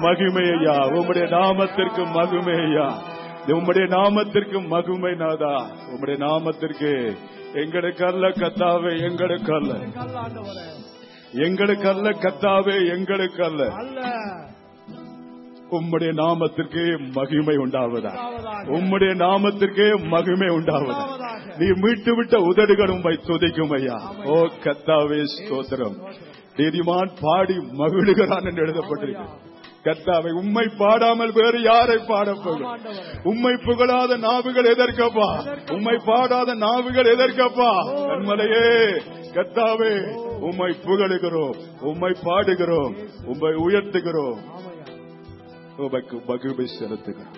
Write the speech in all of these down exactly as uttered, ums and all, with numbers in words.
மகிமை ஐயா, உம்முடைய நாமத்திற்கு மகிமை ஐயா, உம்முடைய நாமத்திற்கு மகிமை நாதா, உம்முடைய நாமத்திற்கு எங்களுக்கு அல்ல கத்தாவே, எங்களுக்கு அல்ல, எங்களுக்கு அல்ல கத்தாவே, எங்களுக்கு அல்ல, உம்முடைய நாமத்திற்கு மகிமை உண்டாவதா, உம்முடைய நாமத்திற்கு மகிமை உண்டாவதா. நீ மீட்டு விட்ட உதடுகள் உம்மை துதிக்கும் ஐயா. ஓ கத்தாவே ஸ்தோத்திரம். நீதிமான் பாடி மகிழுகிறான் என்று எழுதப்பட்டிருக்கு. கர்த்தாவே, உம்மை பாடாமல் வேறு யாரை பாடப்போகும்? உம்மை புகழாத நாவுகள் எதற்கப்பா? உம்மை பாடாத நாவுகள் எதற்கப்பா? கண்மலையே கர்த்தாவே, உம்மை புகழுகிறோம், உம்மை பாடுகிறோம், உம்மை உயர்த்துகிறோம், உமக்கு மகிமை செலுத்துகிறோம்.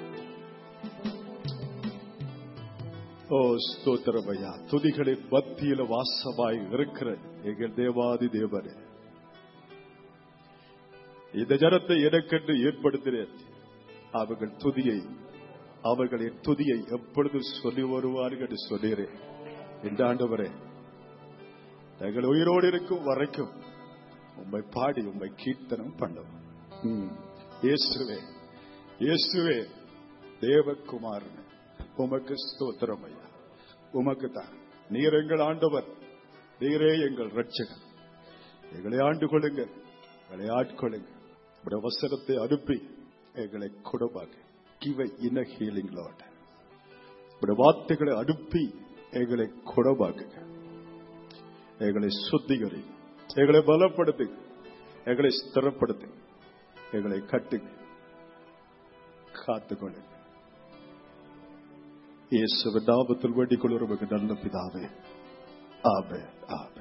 ஓ ஸ்தோத்திரமையா, துதிகளின் மத்தியில வாசமாய் இருக்கிற எங்கள் தேவாதி தேவனே, இந்த ஜனத்தை எனக்கென்று ஏற்படுத்தினேன். அவர்கள் துதியை அவர்களின் துதியை எப்பொழுது சொல்லி வருவார்கள் என்று சொன்னீரேன். இந்த ஆண்டவரே, நாங்கள் உயிரோடு இருக்கும் வரைக்கும் உம்மை பாடி உம்மை கீர்த்தனம் பண்ணுவோம். இயேசுவே, இயேசுவே தேவகுமாரன், உமக்கு ஸ்தோத்திரம் ஐயா. உமக்கு தான். நீர் எங்கள் ஆண்டவர், நீரே எங்கள் ரட்சகர். எங்களை ஆண்டு கொள்ளுங்க, எங்களை ஆட்கொள்ளுங்க. உடைய வசனத்தை அனுப்பி எங்களை குணமாக்க. Give a inner healing, Lord. உடைய வார்த்தைகளை அனுப்பி எங்களை குணமாக்குங்க. எங்களை சுத்திகரி, எங்களை பலப்படுத்து, எங்களை ஸ்திரப்படுத்து, எங்களை கட்டுங்க, காத்துக்கொள்ளுங்க. இயேசுவின் நாமத்தில் வேண்டிக் கொள்கிறோம் நல்ல பிதாவே. ஆமென், ஆமென்.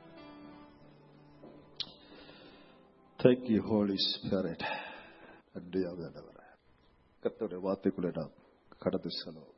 Thank you, Holy Spirit. கர்த்தருடைய வார்த்தைக்குள்ளே நாம் கடந்து செல்வோம்.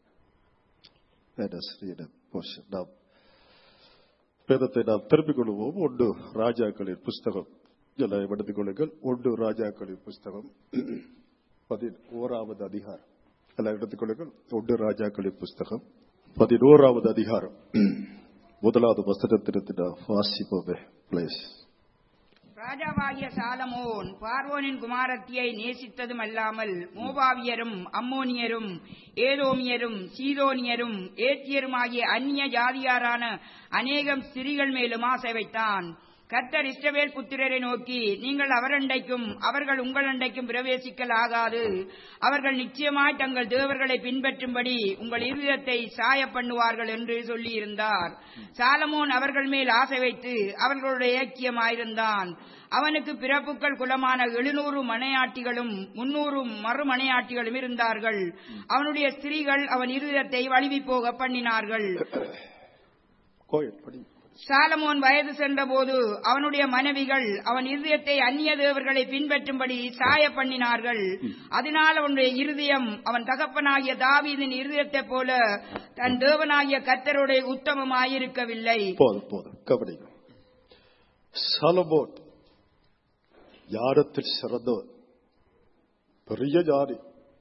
நாம் வேதத்தை நாம் திருப்பிக் கொள்வோம். ஒன்று ராஜாக்களின் புஸ்தகம், எல்லாம் எடுத்துக் கொள்ளுங்கள். ஒன்று ராஜாக்களின் புஸ்தகம் பதினோராவது அதிகாரம், எல்லாம் எடுத்துக் கொள்ளுங்கள். ஒன்று ராஜாக்களின் புஸ்தகம் பதினோராவது அதிகாரம் முதலாவது வசனத்திற்கு வாசிப்போமே பிளீஸ். ராஜாவாகிய சாலமோன் பார்வோனின் குமாரத்தியை நேசித்ததும் அல்லாமல் மோபாவியரும் அம்மோனியரும் ஏதோமியரும் சீதோனியரும் ஏத்தியரும் ஆகிய அந்நிய ஜாதியாரான அநேகம் ஸ்திரீகள் மேலும் ஆசை வைத்தான். கர்த்தர் இஸ்ரவேல் புத்திரரை நோக்கி, நீங்கள் அவரண்டைக்கும் அவர்கள் உங்களண்டைக்கும் பிரவேசிக்கலாகாது. அவர்கள் நிச்சயமாய் தங்கள் தேவர்களை பின்பற்றும்படி உங்கள் இருதயத்தை சாய பண்ணுவார்கள் என்று சொல்லியிருந்தார். சாலமோன் அவர்கள் மேல் ஆசை வைத்து அவர்களுடைய ஐக்கியமாயிருந்தான். அவனுக்கு பிறப்புக்கள் குலமான எழுநூறு மனையாட்டிகளும் முன்னூறு மறுமனையாட்டிகளும் இருந்தார்கள். அவனுடைய ஸ்திரீகள் அவன் இருதயத்தை வழுவி போக பண்ணினார்கள். சாலமோன் வயது சென்ற போது அவனுடைய மனைவிகள் அவன் இருதயத்தை அந்நிய தேவர்களை பின்பற்றும்படி சாய பண்ணினார்கள். அதனால் அவனுடைய இருதயம் அவன் தகப்பனாகிய தாவீதின் இருதயத்தை போல தன் தேவனாகிய கர்த்தருடைய உத்தமமாயிருக்கவில்லை. போதும் போதும் கவனிங்க. சாலமோன் ஞானத்தில் சிறந்தவர், பெரிய ஞானி,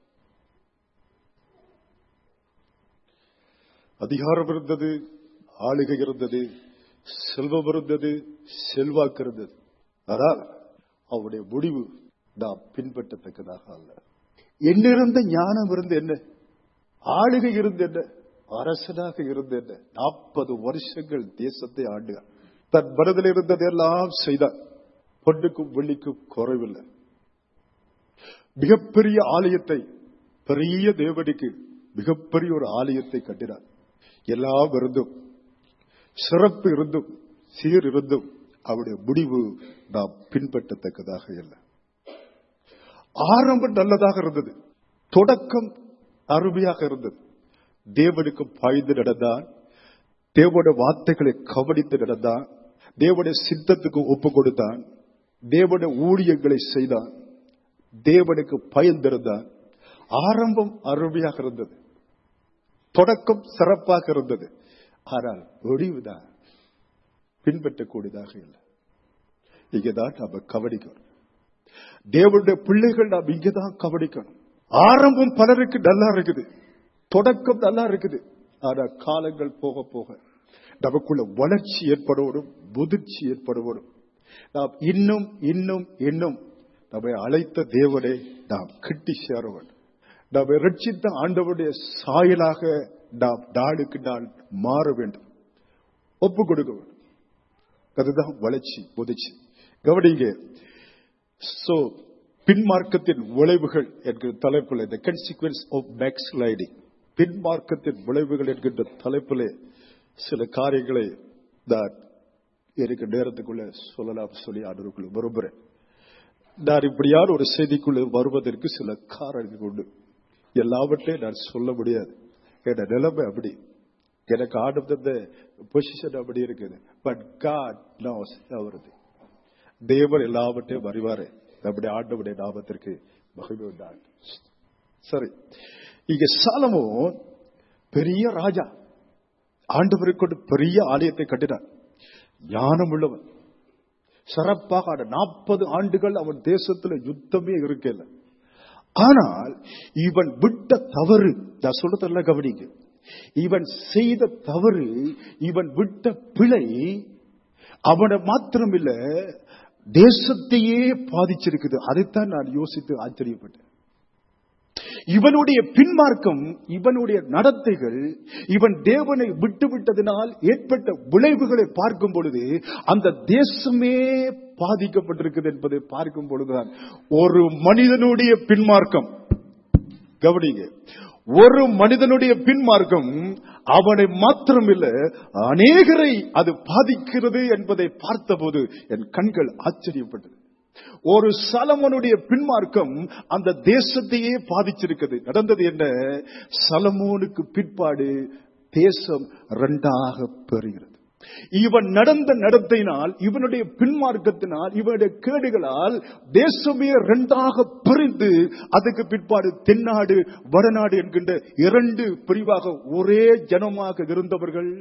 அதிகாரம் இருந்தது, ஆளுகை இருந்தது, செல்வம் இருந்தது, செல்வாக்கு இருந்தது. ஆனால் அவருடைய முடிவு நாம் பின்பற்றத்தக்கதாக அல்ல. என்னிருந்த ஞானம் இருந்து என்ன, ஆளுகை இருந்து என்ன, அரசனாக இருந்து என்ன, நாற்பது வருஷங்கள் தேசத்தை ஆண்டுகிறார். தன் மனதில் இருந்ததெல்லாம் செய்தார். பொண்ணுக்கும் வெள்ளிக்கும் குறைவில்லை. மிகப்பெரிய ஆலயத்தை, பெரிய தேவனுக்கு மிகப்பெரிய ஒரு ஆலயத்தை கட்டினார். எல்லாம் இருந்தும், சிறப்பு இருந்தும், சீர் இருந்தும் அவருடைய முடிவு நாம் பின்பற்றத்தக்கதாக இல்லை. ஆரம்பம் நல்லதாக இருந்தது, தொடக்கம் அருமையாக இருந்தது. தேவனுக்கு பாய்ந்து நடந்தான், தேவனுடைய வார்த்தைகளை கவனித்து நடந்தான், தேவனுடைய சித்தத்துக்கு ஒப்பு கொடுத்தான், தேவனுடைய ஊழியங்களை செய்தான், தேவனுக்கு பயந்திருந்தான். ஆரம்பம் அருமையாக இருந்தது, தொடக்கம் சிறப்பாக இருந்தது. ஆனால் முடிவுதான் பின்பற்றக்கூடியதாக இல்லை. இங்கதான் நாம கவனிக்கணும். தேவனுடைய பிள்ளைகள் நாம் இங்கதான் கவனிக்கணும். ஆரம்பம் பலருக்கு நல்லா இருக்குது, தொடக்கம் நல்லா இருக்குது. ஆனா காலங்கள் போக போக நமக்குள்ள வளர்ச்சி ஏற்படுவதும் முதிர்ச்சி ஏற்படுவதும் நாம் இன்னும் இன்னும் இன்னும் நம்மை அழைத்த தேவனை நாம் கிட்டி சேர வேண்டும். நம்மை ரட்சித்த ஆண்டவருடைய சாயலாக நாம் நாளுக்கு நாள் மாற வேண்டும், ஒப்பு கொடுக்க வேண்டும். அதுதான் வளர்ச்சி, முதிர்ச்சி. கவனிங்க. சோ பின்மார்க்கத்தின் விளைவுகள் என்கிற தலைப்பில் இந்த கான்சிக்வென்ஸ் ஆஃப் பேக் ஸ்லைடிங், பின்மார்க்கத்தின் விளைவுகள் என்கின்ற தலைப்பில் சில காரியங்களை நான் எனக்கு நேரத்துக்குள்ள சொல்லலாம் சொல்லி ஆண்டவருக்குள்ள விரும்புகிறேன். நான் இப்படியான ஒரு செய்திக்குள்ள வருவதற்கு சில காரணங்கள் உண்டு. எல்லாவற்றையும் நான் சொல்ல முடியாது, என் நிலைமை அப்படி, எனக்கு ஆண்டவருடைய பொசிஷன் அப்படி இருக்குது. But God knows everything. தேவன் எல்லாவற்றையும் அறிவாரு. நம்முடைய ஆண்டவருடைய நாமத்திற்கு மகிமை உண்டாகும். சரி, இங்க சாலமோன் பெரிய ராஜா, ஆண்டவருக்கு கொண்டு பெரிய ஆலயத்தை கட்டினார். ஞானம் உள்ளவன், சிறப்பாக நாற்பது ஆண்டுகள் அவன் தேசத்துல யுத்தமே இருக்கல. ஆனால் இவன் விட்ட தவறு, நான் சொல்றதெல்லாம் கவனிங்க, இவன் செய்த தவறு, இவன் விட்ட பிழை அவனை மாத்திரமில்ல தேசத்தையே பாதிச்சிருக்குது. அதைத்தான் நான் யோசித்து ஆச்சரியப்பட்டேன். இவனுடைய பின்மார்க்கம், இவனுடைய நடத்தைகள், இவன் தேவனை விட்டுவிட்டதனால் ஏற்பட்ட விளைவுகளை பார்க்கும் பொழுது அந்த தேசமே பாதிக்கப்பட்டிருக்குது என்பதை பார்க்கும் பொழுதுதான் ஒரு மனிதனுடைய பின்மார்க்கம், கவனிங்க, ஒரு மனிதனுடைய பின்மார்க்கம் அவனை மாத்திரமில்ல அநேகரை அது பாதிக்கிறது என்பதை பார்த்தபோது என் கண்கள் ஆச்சரியப்பட்டது. ஒரு சாலமோனுடைய பின்மார்க்கம் அந்த தேசத்தையே பாதிச்சிருக்கிறது. நடந்தது என்ன? சாலமோனுக்கு பிற்பாடு தேசம் இரண்டாக பெறுகிறது. இவன் நடந்த நடத்தையினால், இவனுடைய பின்மார்க்கத்தினால், இவனுடைய கேடுகளால் தேசமே இரண்டாக பிரிந்து அதுக்கு பிற்பாடு தென்னாடு வடநாடு என்கின்ற இரண்டு பிரிவாக ஒரே ஜனமாக இருந்தவர்கள்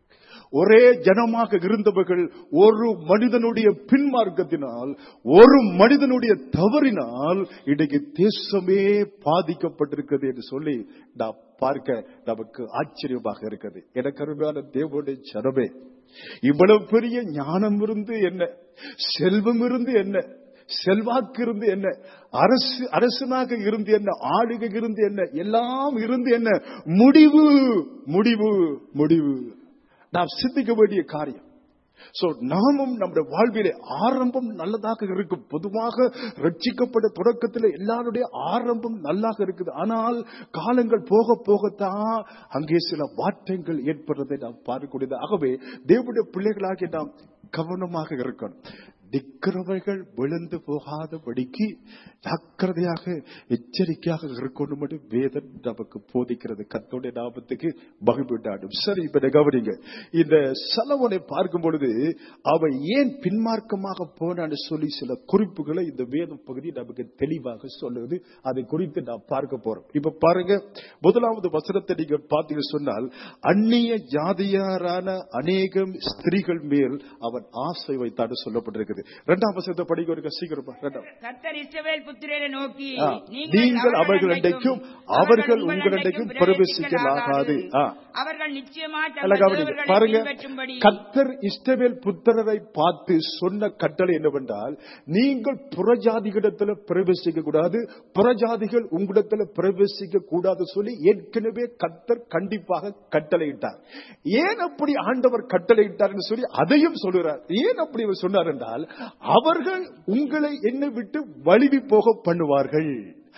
ஒரே ஜனமாக இருந்தவர்கள் ஒரு மனிதனுடைய பின்மார்க்கத்தினால், ஒரு மனிதனுடைய தவறினால் இன்றைக்கு தேசமே பாதிக்கப்பட்டிருக்கிறது என்று சொல்லி நாம் பார்க்க நமக்கு ஆச்சரியமாக இருக்கிறது. எனக்கு அருமையான தேவனுடைய ஜனமே, இவ்வளவு பெரிய ஞானம் இருந்து என்ன, செல்வம் இருந்து என்ன, செல்வாக்கு இருந்து என்ன, அரசு அரசனாக இருந்து என்ன, ஆளுகை இருந்து என்ன, எல்லாம் இருந்து என்ன, முடிவு முடிவு முடிவு நாம் சிந்திக்க வேண்டிய காரியம். சோ நாமும் நம்முடைய வாழ்விலே ஆரம்பம் நல்லதாக இருக்கும். பொதுவாக ரட்சிக்கப்பட்ட தொடக்கத்தில் எல்லாருடைய ஆரம்பம் நல்லாக இருக்குது. ஆனால் காலங்கள் போக போகத்தான் அங்கே சில மாற்றங்கள் ஏற்படுறதை நாம் பார்க்கக்கூடியது. ஆகவே தேவனுடைய பிள்ளைகளாகிய நாம் கவனமாக இருக்கணும். நிற்கிறவர்கள் விழுந்து போகாதபடிக்கு ஜாக்கிரதையாக எச்சரிக்கையாக இருக்கணும் என்று வேதம் நமக்கு போதிக்கிறது. கர்த்தருடைய நாமத்துக்கு மகிழ்வுண்டாடும். சரி, இப்ப கவனிங்க. இந்த சாலமோனை பார்க்கும் பொழுது அவன் ஏன் பின்மார்க்கமாக போனான்னு சொல்லி சில குறிப்புகளை இந்த வேத பகுதி நமக்கு தெளிவாக சொல்லுது. அதை குறித்து நாம் பார்க்க போறோம். இப்ப பாருங்க, முதலாவது வசனத்தை நீங்க பார்த்தீங்க சொன்னால், அந்நிய ஜாதியாரான அநேகம் ஸ்திரீகள் மேல் அவன் ஆசை வைத்தான்னு சொல்லப்பட்டிருக்கு. இரண்டாம் வசனத்தை படிக்க ஒரு சீக்கிரமா. கர்த்தர் இஸ்ரவேல் புத்திரரை நோக்கி, நீங்கள் அவர்களிடைக்கும் அவர்கள் உங்களிடைக்கும் பிரவேசிக்கலாகாது. அவர்கள் நிச்சயமாக பாருங்க, கர்த்தர் இஸ்ரவேல் புத்திரரை பார்த்து சொன்ன கட்டளை என்னவென்றால், நீங்கள் புறஜாதிகளிடத்தில் பிரவேசிக்க கூடாது, புறஜாதிகள் உங்களிடத்தில் பிரவேசிக்க கூடாது சொல்லி ஏற்கனவே கர்த்தர் கண்டிப்பாக கட்டளையிட்டார். ஏன் அப்படி ஆண்டவர் கட்டளையிட்டார் சொல்லி அதையும் சொல்லுகிறார். ஏன் அப்படி சொன்னார் என்றால், அவர்கள் உங்களை என்னை விட்டு வழுவி போக பண்ணுவார்கள்.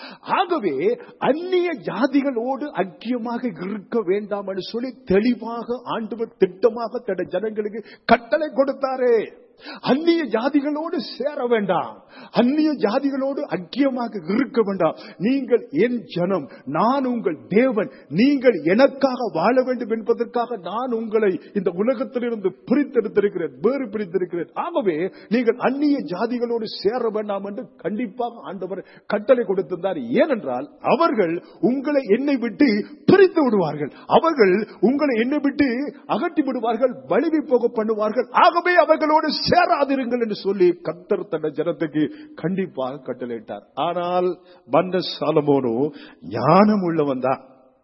ஆகவே அந்நிய ஜாதிகளோடு ஐக்கியமாக இருக்க வேண்டாம் என்று சொல்லி தெளிவாக ஆண்டவர் திட்டமாக தன் ஜனங்களுக்கு கட்டளை கொடுத்தாரே. அந்நிய ஜாதிகளோடு சேர வேண்டாம், அந்நிய ஜாதிகளோடு ஐக்கியமாக இருக்க வேண்டாம். நீங்கள் என் ஜனம், நான் உங்கள் தேவன், நீங்கள் எனக்காக வாழ வேண்டும் என்பதற்காக நான் உங்களை இந்த உலகத்திலிருந்து பிரித்தெடுத்திருக்கிறேன், வேறு பிரித்திருக்கிறேன். ஆகவே நீங்கள் அந்நிய ஜாதிகளோடு சேர வேண்டாம் என்று கண்டிப்பாக ஆண்டவர் கட்டளை கொடுத்திருந்தார். ஏனென்றால் அவர்கள் உங்களை என்னை விட்டு பிரித்து விடுவார்கள், அவர்கள் உங்களை என்னை விட்டு அகற்றி விடுவார்கள், வழுவி போக பண்ணுவார்கள். ஆகவே அவர்களோடு சேராதிருங்கள் என்று சொல்லி கர்த்தர் தன் ஜனத்துக்கு கண்டிப்பாக கட்டளையிட்டார். ஆனால் மன்னர் சாலமோனோ ஞானம் உள்ளவன் தான்,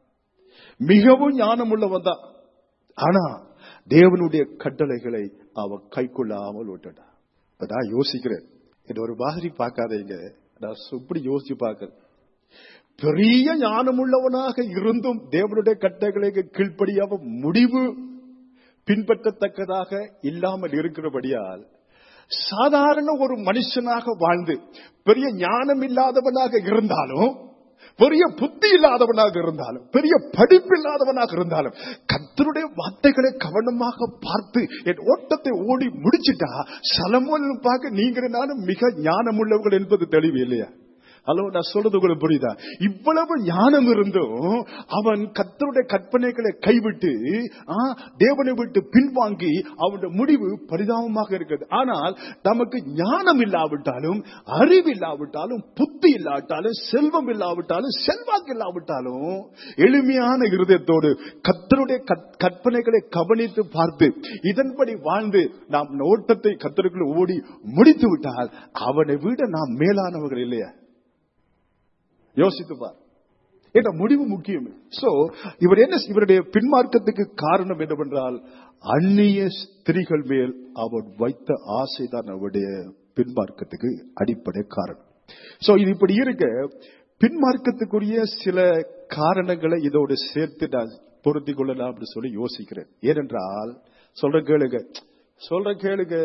மிகவும் ஞானம் உள்ளவன் தான். ஆனா தேவனுடைய கட்டளைகளை அவன் கை கொள்ளாமல் விட்டான். நான் யோசிக்கிறேன், இது ஒரு மாதிரி பார்க்காதீங்க. நான் இப்படி யோசிச்சு பார்க்கிறேன். பெரிய ஞானம் உள்ளவனாக இருந்தும் தேவனுடைய கட்டளைக்கு கீழ்ப்படியாம முடிவு பின்பற்றத்தக்கதாக இல்லாமல் இருக்கிறபடியால் சாதாரண ஒரு மனுஷனாக வாழ்ந்து பெரிய ஞானம் இல்லாதவனாக இருந்தாலும், பெரிய புத்தி இல்லாதவனாக இருந்தாலும், பெரிய படிப்பு இல்லாதவனாக இருந்தாலும், கர்த்தருடைய வார்த்தைகளை கவனமாக பார்த்து என் ஓட்டத்தை ஓடி முடிச்சுட்டா சலமோன் பார்க்க நீங்க நானும் மிக ஞானம் உள்ளவர்கள் என்பது தெளிவு இல்லையா? ஹலோ, நான் சொல்றது உங்களுக்கு புரியுதா? இவ்வளவு ஞானம் இருந்தும் அவன் கர்த்தருடைய கற்பனைகளை கைவிட்டு தேவனை விட்டு பின்வாங்கி அவனுடைய முடிவு பரிதாபமாக இருக்கிறது. ஆனால் நமக்கு ஞானம் இல்லாவிட்டாலும், அறிவு இல்லாவிட்டாலும், புத்தி இல்லாவிட்டாலும், செல்வம் இல்லாவிட்டாலும், செல்வாக்கு இல்லாவிட்டாலும், எளிமையான இருதயத்தோடு கர்த்தருடைய கற்பனைகளை கவனித்து பார்த்து இதன்படி வாழ்ந்து நாம் ஓட்டத்தை கர்த்தருக்குள் ஓடி முடித்து விட்டால் அவனை விட நாம் மேலானவர்கள் இல்லையா? யோசித்துப்பார். என்ற முடிவு முக்கியம். சோ இவர் என்ன, இவருடைய பின்மார்க்கத்துக்கு காரணம் என்னவென்றால் அந்நிய ஸ்திரீகள் மேல் அவர் வைத்த ஆசைதான் அவருடைய பின்மார்க்கத்துக்கு அடிப்படை காரணம். சோ இது இப்படி இருக்க பின்மார்க்கத்துக்குரிய சில காரணங்களை இதோடு சேர்த்து நான் பொருத்தி கொள்ளலாம் அப்படின்னு சொல்லி யோசிக்கிறேன். ஏனென்றால் சொல்ற கேளுங்க சொல்ற கேளுங்க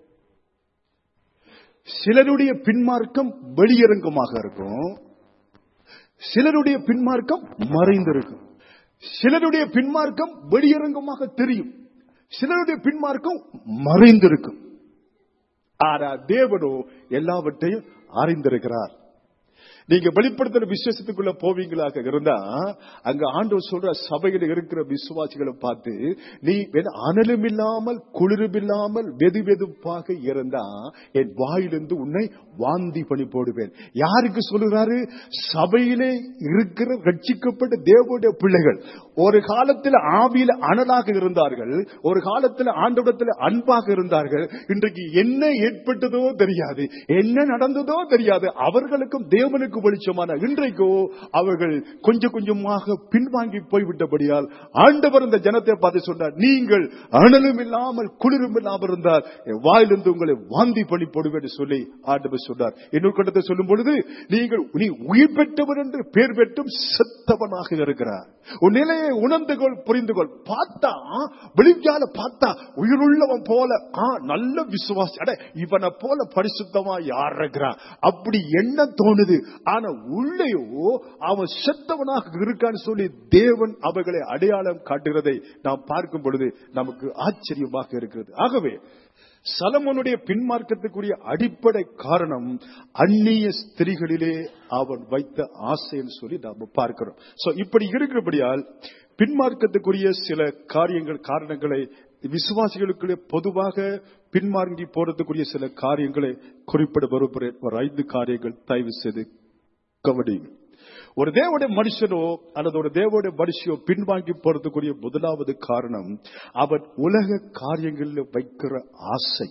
சிலருடைய பின்மார்க்கம் வெளியரங்கமாக இருக்கும், சிலருடைய பின்மார்க்கம் மறைந்திருக்கும். சிலருடைய பின்மார்க்கம் வெளியரங்கமாக தெரியும், சிலருடைய பின்மார்க்கம் மறைந்திருக்கும். ஆனா தேவனோ எல்லாவற்றையும் அறிந்திருக்கிறார். நீங்க வெளிப்படுத்துற விசேஷத்துக்குள்ள போவீங்களாக இருந்தா அங்க ஆண்டவர் சொல்ற சபையில இருக்கிற விசுவாசிகளை பார்த்து, நீ அனலும் இல்லாமல் குளிரும் இல்லாமல் வெது வெதுப்பாக இருந்தா என் வாயிலிருந்து உன்னை வாந்தி பண்ணி போடுவேன். யாருக்கு சொல்லுறாரு? சபையிலே இருக்கிற ரட்சிக்கப்பட்ட தேவனுடைய பிள்ளைகள். ஒரு காலத்தில் ஆவியில அனலாக இருந்தார்கள், ஒரு காலத்தில் ஆண்டவரிடத்தில் அன்பாக இருந்தார்கள். இன்றைக்கு என்ன ஏற்பட்டதோ தெரியாது, என்ன நடந்ததோ தெரியாது. அவர்களுக்கும் தேவனுக்கு வெளிச்சமான இன்றைக்கோ அவர்கள் கொஞ்சம் கொஞ்சமாக பின்வாங்கி போய்விட்டபடியால் ஆண்டவர் இந்த ஜனத்தை பார்த்து சொன்னார், நீங்கள் அனலும் இல்லாமல் குளிரும் இல்லாமல் இருந்தால் வாயிலிருந்து உங்களை வாந்தி பண்ணி போடுவேன் சொல்லி ஆண்டவர் சொன்னார். இன்னொரு கட்டத்தை சொல்லும் பொழுது, நீங்கள் நீ உயிர் பெற்றவர் என்று பெயர் பெற்றும் செத்தவனாக இருக்கிறார். உன் நிலையை உணர்ந்து கொள், புரிந்து கொள். பார்த்தா வெளியால பார்த்தா உயிருள்ளவன் போல நல்ல விசுவாசி, அட இவனை போல பரிசுத்தமா யார் இருக்கிறான் அப்படி என்ன தோணுது. ஆனா உள்ளேயோ அவன் செத்தவனாக இருக்கான்னு சொல்லி தேவன் அவைகளை அடையாளம் காட்டுகிறதை நாம் பார்க்கும் பொழுது நமக்கு ஆச்சரியமாக இருக்கிறது. ஆகவே சலமோனுடைய பின்மார்க்கத்துக்குரிய அடிப்படை காரணம் அந்நிய ஸ்திரீகளிலே அவன் வைத்த ஆசைன்னு சொல்லி நாம் பார்க்கிறோம். சோ இப்படி இருக்கிறபடியால் பின்மார்க்கத்துக்குரிய சில காரியங்கள் காரணங்களை விசுவாசிகளுக்குள்ளே பொதுவாக பின்மார்க்கி போறதுக்குரிய சில காரியங்களை குறிப்பிட வருகிறேன். ஒரு ஐந்து காரியங்கள் தயவு செய்து கவனிங்க. ஒரு தேவனுடைய மனுஷனோ அல்லது ஒரு தேவனுடைய மனுஷியோ பின்வாங்கி போறதுக்குரிய முதலாவது காரணம் அவன் உலக காரியங்களில் வைக்கிற ஆசை.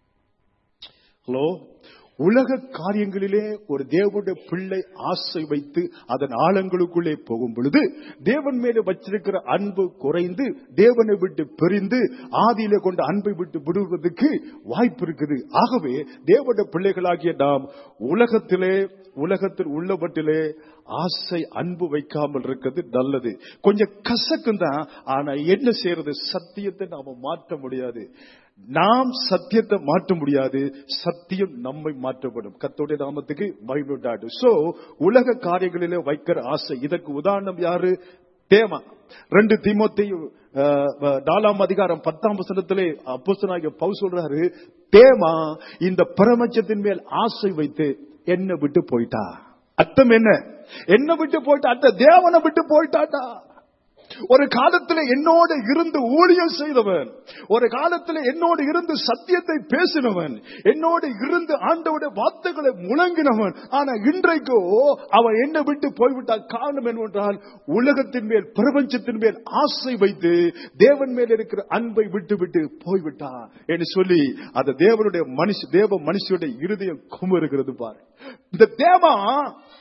ஹலோ, உலக காரியங்களிலே ஒரு தேவனுடைய பிள்ளை ஆசை வைத்து அதன் ஆழங்களுக்குள்ளே போகும் பொழுது தேவன் மேலே வச்சிருக்கிற அன்பு குறைந்து தேவனை விட்டு பிரிந்து ஆதியிலே கொண்ட அன்பை விட்டு விடுவதற்கு வாய்ப்பு இருக்குது. ஆகவே தேவனுடைய பிள்ளைகளாகிய நாம் உலகத்திலே உலகத்தில் உள்ளவற்றிலே ஆசை அன்பு வைக்காமல் இருக்கிறது நல்லது. கொஞ்சம் கசக்கும் தான், ஆனா என்ன செய்யறது? சத்தியத்தை நாம மாற்ற முடியாது. நாம் சத்தியத்தை மாற்ற முடியாது, சத்தியம் நம்மை மாற்றப்படும். கர்த்தருடைய நாமத்துக்கு மகிமை உண்டாகட்டும். சோ உலக காரியங்களிலே வைக்கிற ஆசை, இதற்கு உதாரணம் யாரு? தேமா. ரெண்டு தீமோத்தேயு நாலாம் அதிகாரம் பத்தாம் வசனத்திலே அப்போஸ்தலனாகிய பவுல் சொல்றாரு, தேமா இந்த பிரபஞ்சத்தின் மேல் ஆசை வைத்து என்ன விட்டு போயிட்டா. அர்த்தம் என்ன? என்ன விட்டு போயிட்டா? அர்த்த தேவனை விட்டு போயிட்டாட்டா. ஒரு காலத்துல என்னோடு இருந்து ஊழியம் செய்தவன், ஒரு காலத்துல என்னோடு இருந்து சத்தியத்தை பேசினவன், என்னோடு இருந்து ஆண்டவருடைய வார்த்தைகளை முழங்கினவன். ஆனா இன்றைக்கோ அவன் என்ன விட்டு போய்விட்டான். காரணம் என்னவென்றால் உலகத்தின் மேல் பிரபஞ்சத்தின் மேல் ஆசை வைத்து தேவன் மேல் இருக்கிற அன்பை விட்டு விட்டு போய்விட்டான் என்று சொல்லி அந்த தேவனுடைய மனுஷ தேவ மனுஷனுடைய இருதயம் குமுறுகிறது பாரு. இந்த தேவா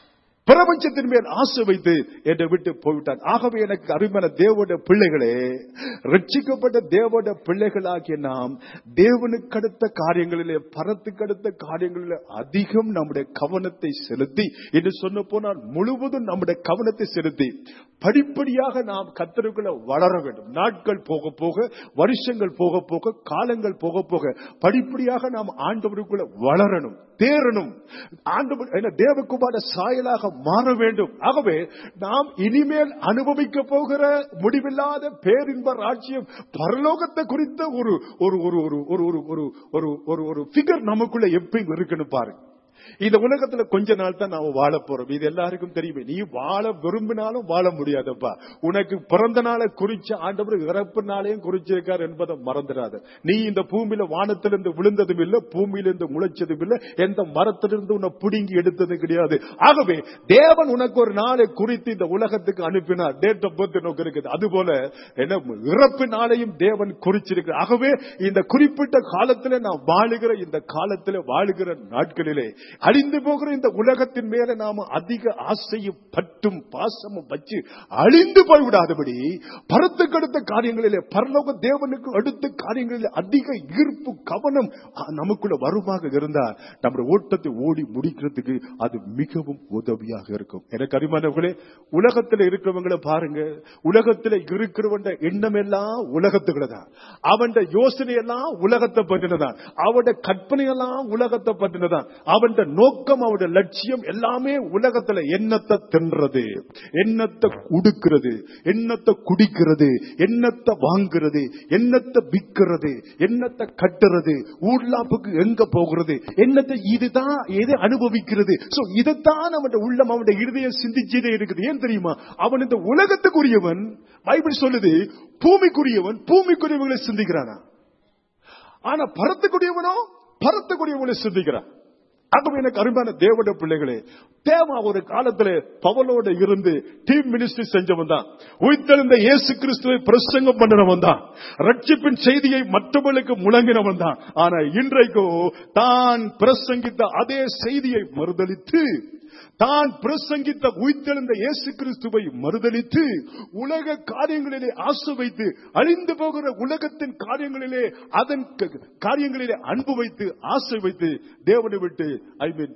பிரபஞ்சத்தின் மேல் ஆசை வைத்து என்னை விட்டு போய்விட்டான். ஆகவே எனக்கு அருமையான தேவனுடைய பிள்ளைகளே, ரட்சிக்கப்பட்ட தேவனுடைய பிள்ளைகளாகிய நாம் தேவனுக்கு அடுத்த காரியங்களிலே, பரத்துக்கு அடுத்த காரியங்களிலே அதிகம் நம்முடைய கவனத்தை செலுத்தி, என்று சொன்ன போனால் முழுவதும் நம்முடைய கவனத்தை செலுத்தி படிப்படியாக நாம் கர்த்தருக்குள்ள வளர வேண்டும். நாட்கள் போக போக, வருஷங்கள் போக போக, காலங்கள் போக போக படிப்படியாக நாம் ஆண்டவருக்குள்ள வளரணும், தேரணும். ஆண்டவர் தேவகுமார சாயலாக மாற வேண்டும். ஆகவே நாம் இனிமேல் அனுபவிக்க போகிற முடிவில்லாத பேரின்ப ராஜ்யம், பரலோகத்தை குறித்த ஒரு ஒரு ஒரு ஒரு ஒரு ஒரு ஒரு ஒரு ஃபிகர் நமக்குள்ள எப்பயும் இருக்கணும். பாருங்க, இந்த உலகத்துல கொஞ்ச நாள் தான் நாம வாழ போறோம். இது எல்லாருக்கும் தெரியுமே. நீ வாழ விரும்பினாலும் வாழ முடியாதப்பா. உனக்கு பிறந்த நாளை குறிச்ச ஆண்டவர் இறப்பு நாளையும் குறிச்சிருக்கார் என்பதை மறந்துடாத. நீ இந்த பூமியில வானத்திலிருந்து விழுந்ததும் இல்லை, பூமியிலிருந்து முளைச்சதும் இல்லை, எந்த மரத்திலிருந்து உன்னை பிடுங்கி எடுத்ததும் கிடையாது. ஆகவே தேவன் உனக்கு ஒரு நாளை குறித்து இந்த உலகத்துக்கு அனுப்பினார். டேட் ஆஃப் பர்த் நோக்கு இருக்குது. அதுபோல என்ன இறப்பு நாளையும் தேவன் குறிச்சிருக்கிறார். ஆகவே இந்த குறிப்பிட்ட காலத்தில் நான் வாழுகிற இந்த காலத்தில் வாழுகிற நாட்களிலே அழிந்து போகிற இந்த உலகத்தின் மேல நாம அதிக ஆசையும் பட்டும் பாசமும் வச்சு அழிந்து போய்விடாதபடி பரத்துக்கு அடுத்த காரியங்களிலே, பரலோக தேவனுக்கு அடுத்த காரியங்களிலே அதிக ஈர்ப்பு கவனம் நமக்குள்ள வருமாக இருந்தால் நம்முடைய ஓட்டத்தை ஓடி முடிக்கிறதுக்கு அது மிகவும் உதவியாக இருக்கும். எனக்கு அருமையானவர்களே, உலகத்தில் இருக்கிறவங்களை பாருங்க. உலகத்தில் இருக்கிறவன் எண்ணம் எல்லாம் உலகத்துக்குள்ளதான், அவன் யோசனை எல்லாம் உலகத்தை பற்றினதான், அவனுடைய கற்பனை எல்லாம் உலகத்தை பற்றினதான், அவன் நோக்கம், அவருடைய லட்சியம் எல்லாமே உலகத்துல எண்ணத்தை தின்றது, எண்ணத்தை உடுக்கிறது, எண்ணத்தை குடிக்கிறது, எண்ணத்தை வாங்குறது, எண்ணத்தை விற்கிறது, எண்ணத்தை கட்டுறது, ஊர்லாப்புக்கு எங்க போகிறது, எண்ணத்தை இதுதான் எது அனுபவிக்கிறது. இதைத்தான் அவனுடைய உள்ளம், அவனுடைய இருதயம் சிந்திச்சதே இருக்குது. ஏன் தெரியுமா? அவன் இந்த உலகத்துக்குரியவன். பைபிள் சொல்லுது பூமிக்குரியவன் பூமிக்குரியவங்களை சிந்திக்கிறானா, ஆனா பரத்துக்குரியவனோ பரத்துக்குரியவங்களை சிந்திக்கிறான். ஆகவே எனக்கு அருமையான தேவனுடைய பிள்ளைகளே, தேவா ஒரு காலத்துல பவுலோட இருந்து டீம் மினிஸ்ட்ரி செஞ்சவன் தான். உயிர்த்தெழுந்த இயேசு கிறிஸ்துவை பிரசங்கம் பண்ணினவன் தான். ரட்சிப்பின் செய்தியை மற்றவர்களுக்கு முழங்கினவன் தான். ஆனா இன்றைக்கு தான் பிரசங்கித்த அதே செய்தியை மறுதலித்து, தான் பிரசங்கித்த உயிர்த்தெழுந்த இயேசு கிறிஸ்துவை மறுதலித்து உலக காரியங்களிலே ஆசை வைத்து, அழிந்து போகிற உலகத்தின் காரியங்களிலே, அதன் காரியங்களிலே அன்பு வைத்து, ஆசை வைத்து தேவனை விட்டு, ஐ மீன்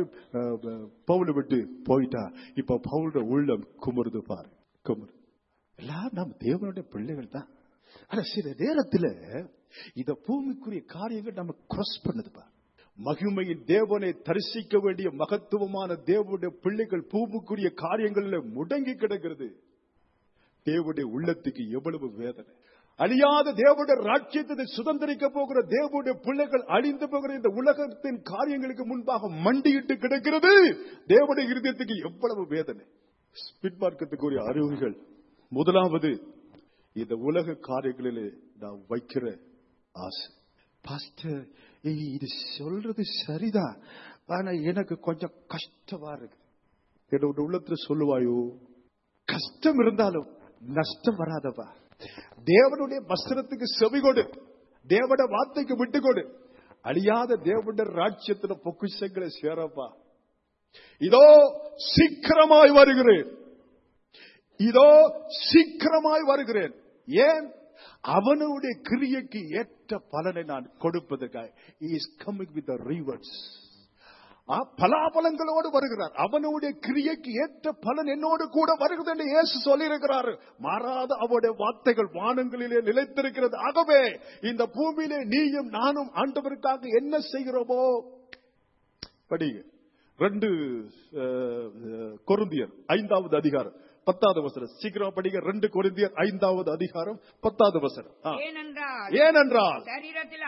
பவுலை விட்டு போயிட்டா. இப்ப பவுலுடைய உள்ளம் குமுறுது பாரு, குமுறு. எல்லாம் நம்ம தேவனுடைய பிள்ளைகள் தான். ஆனா சில நேரத்தில் இந்த பூமிக்குரிய காரியங்கள் நம்ம கிராஸ் பண்ணுது பாரு. மகிமையின் தேவனை தரிசிக்க வேண்டிய மகத்துவமான தேவனுடைய பிள்ளைகள் பூமிக்குரிய காரியங்களில் முடங்கி கிடக்கிறது. தேவனுடைய உள்ளத்துக்கு எவ்வளவு வேதனை. அழியாத தேவனுடைய ராஜ்யத்தை சுதந்திரிக்க போகிற தேவனுடைய பிள்ளைகள் அழிந்து போகிற இந்த உலகத்தின் காரியங்களுக்கு முன்பாக மண்டியிட்டு கிடக்கிறது. தேவனுடைய இருதயத்துக்கு எவ்வளவு வேதனை. பின்மார்க்கத்துக்குரிய அறிவுகள். முதலாவது, இந்த உலக காரியங்களிலே நாம் வைக்கிற ஆசை. பாஸ்டர், இது சொல்றது சரிதான், ஆனா எனக்கு கொஞ்சம் கஷ்டமா இருக்கு. என்னோட உள்ளத்துல சொல்லுவாயோ, கஷ்டம் இருந்தாலும் நஷ்டம் வராதவா. தேவனுடைய வஸ்திரத்துக்கு செவி கொடு, தேவனுடைய வார்த்தைக்கு விட்டு கொடு. அழியாத தேவனுடைய ராஜ்யத்துல பொக்கிஷங்களை சேரப்பா. இதோ சீக்கிரமாய் வருகிறேன், இதோ சீக்கிரமாய் வருகிறேன். ஏன்? அவனுடைய கிரியைக்கு ஏற்ற பலனை நான் கொடுப்பதற்காக. He is coming with the rewards. பலாபலங்களோடு வருகிறார். அவனுடைய கிரியைக்கு ஏற்ற பலன் என்னோடு கூட வருகிறது என்று இயேசு சொல்லி இருக்கிறார். மாறாத அவருடைய வார்த்தைகள் வானங்களிலே நிலைத்திருக்கிறது. ஆகவே இந்த பூமியிலே நீயும் நானும் ஆண்டவருக்காக என்ன செய்கிறோமோ படிங்க. ரெண்டு கொரிந்தியர் ஐந்தாவது அதிகாரம் பத்தாவது வசனம். சீக்கிரம் படிங்க. ரெண்டு கொரிந்தியர் ஐந்தாவது அதிகாரம் பத்தாவது வசனம். ஏனென்றால் சரீரத்தில்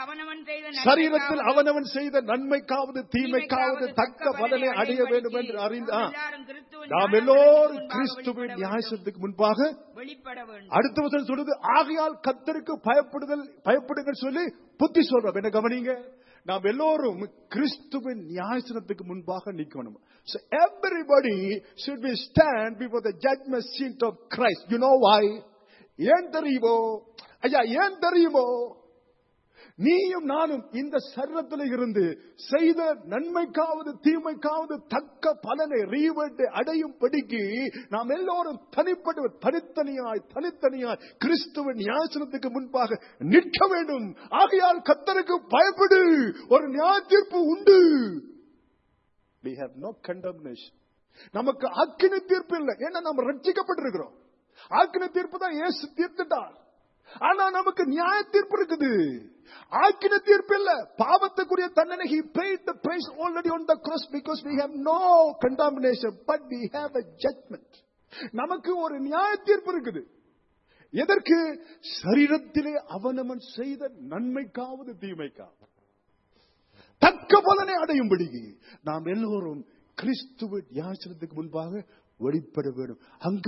அவனவன் செய்த நன்மைக்காவது தீமைக்காவது தக்க பலனை அடைய வேண்டும் என்று அறிந்தார். நாம் எல்லோரும் கிறிஸ்துவின் நியாயத்துக்கு முன்பாக வெளிப்பட வேண்டும். அடுத்த வசனம் சொல்லுது, ஆகையால் கர்த்தருக்கு பயப்படுதல் பயப்படுங்கள் சொல்லி புத்தி சொல்றோம். என்ன கவனிங்க, நாம் எல்லோரும் கிறிஸ்துவின் நியாயத்துக்கு முன்பாக நிற்கணும். So everybody should be stand before the judgment seat of Christ. You know why? ஏன் தெரியுமோ ஐயா, ஏன் தெரியுமோ? நீயும் நானும் இந்த சரீரத்தில் இருந்து செய்த நன்மைக்காவது தீமைக்காவது தக்க பலனை ரீவெட்டு அடையும் படிக்கு நாம் எல்லோரும் தனிப்பட்ட தனித்தனியாய் தனித்தனியாய் கிறிஸ்துவின் நியாயத்திற்கு முன்பாக நிற்க வேண்டும். ஆகையால் கர்த்தருக்கு பயப்படு, ஒரு நியாய தீர்ப்பு உண்டு. We have no condemnation. நமக்கு அக்கினி தீர்ப்பு இல்லை. ஏன்னா நம்ம ரட்சிக்கப்பட்டிருக்கிறோம். அக்கினி தீர்ப்பு தான் இயேசு தீர்த்துட்டார். ஆனா நமக்கு நியாய தீர்ப்பு இருக்குது. ஆக்கின தீர்ப்பு இல்ல, பாவத்துக்குரிய தண்டனை. He paid the price already on the cross because we have no condemnation, but we have a judgment. நமக்கு ஒரு நியாய தீர்ப்பு இருக்குது. எதற்கு? சரீரத்திலே அவனவன் செய்த நன்மைக்காவது தீமைக்காவது தக்க பலனை அடையும்படி நாம் எல்லோரும் கிறிஸ்துவின் நியாயத்திற்கு முன்பாக வெளிப்பட வேண்டும். அங்க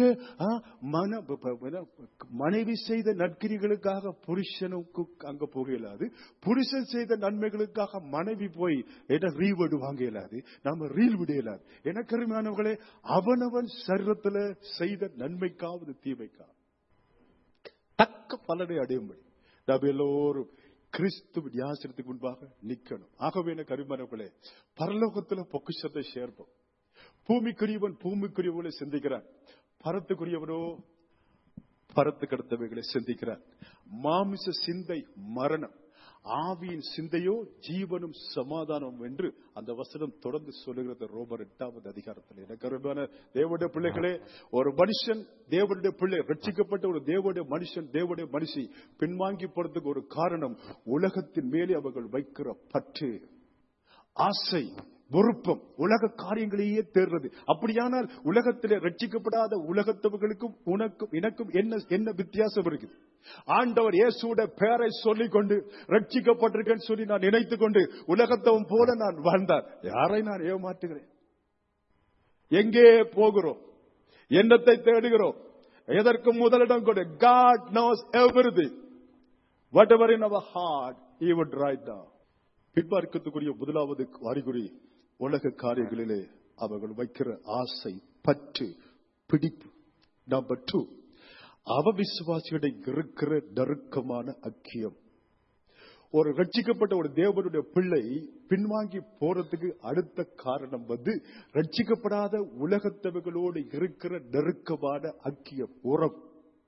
மனைவி செய்த நற்கிரிகளுக்காக புருஷனுக்கு அங்க போக இயலாது. புருஷன் செய்த நன்மைகளுக்காக மனைவி போய் ரீவடு வாங்க இயலாது. நாம ரீல் விட இயலாது. எனக்கு அருமையானவர்களே, அவனவன் சரீரத்தில் செய்த நன்மைக்காவது தீமைக்காவது தக்க பலனை அடையும்படி நாம் எல்லோரும் கிறிஸ்துவ நியாயத்திற்கு முன்பாக நிக்கணும். ஆகவே எனக்கு அருமையானவர்களே, பரலோகத்தில் பொக்கிஷத்தை சேர்ப்போம். பூமிக்குரியவன் பூமிக்குரியவனை சிந்திக்கிறான், பரத்துக்குரியவனோ பரத்து கடத்தவைகளை சிந்திக்கிறான். மாமிச சிந்தை மரணம், ஆவியின் சிந்தையோ ஜீவனும் சமாதானம் என்று அந்த வசனம் தொடர்ந்து சொல்லுகிறது ரோமர் எட்டாவது அதிகாரத்தில். எனக்கு அருமையான தேவனுடைய பிள்ளைகளே, ஒரு மனுஷன் தேவனுடைய பிள்ளை ரட்சிக்கப்பட்ட ஒரு தேவனுடைய மனுஷன் தேவனுடைய மனுஷி பின்வாங்கி போறதுக்கு ஒரு காரணம் உலகத்தின் மேலே அவர்கள் வைக்கிற பற்று, ஆசை, விருப்பம், உலக காரியங்களையே தேர்றது. அப்படியானால் உலகத்திலே ரட்சிக்கப்படாத உலகத்தவர்களுக்கும் உனக்கும் எனக்கும் என்ன என்ன வித்தியாசம் இருக்குது? ஆண்டவர் இயேசுவோட பெயரை சொல்லிக் கொண்டு ரட்சிக்கப்பட்டிருக்கேன்னு சொல்லி நான் நினைத்துக் கொண்டு உலகத்தவன் போல நான் வாழ்ந்தார். யாரை நான் ஏமாற்றுகிறேன்? எங்கே போகிறோம்? என்னத்தை தேடுகிறோம்? எதற்கு முதலிடம் கொடு? God knows everything. Whatever in our heart, He would write down. பின்பார்க்கத்துக்குரிய முதலாவது அறிகுறி, உலக காரியங்களிலே அவர்கள் வைக்கிற ஆசை, பற்று, பிடிப்பு. நம்பர் டூ, அவவிசுவாசிகளை இருக்கிற நெருக்கமான அக்கியம். ஒரு ரட்சிக்கப்பட்ட ஒரு தேவனுடைய பிள்ளை பின்வாங்கி போறதுக்கு அடுத்த காரணம் வந்து ரட்சிக்கப்படாத உலகத்தவர்களோடு இருக்கிற நெருக்கமான அக்கியம், உறவு,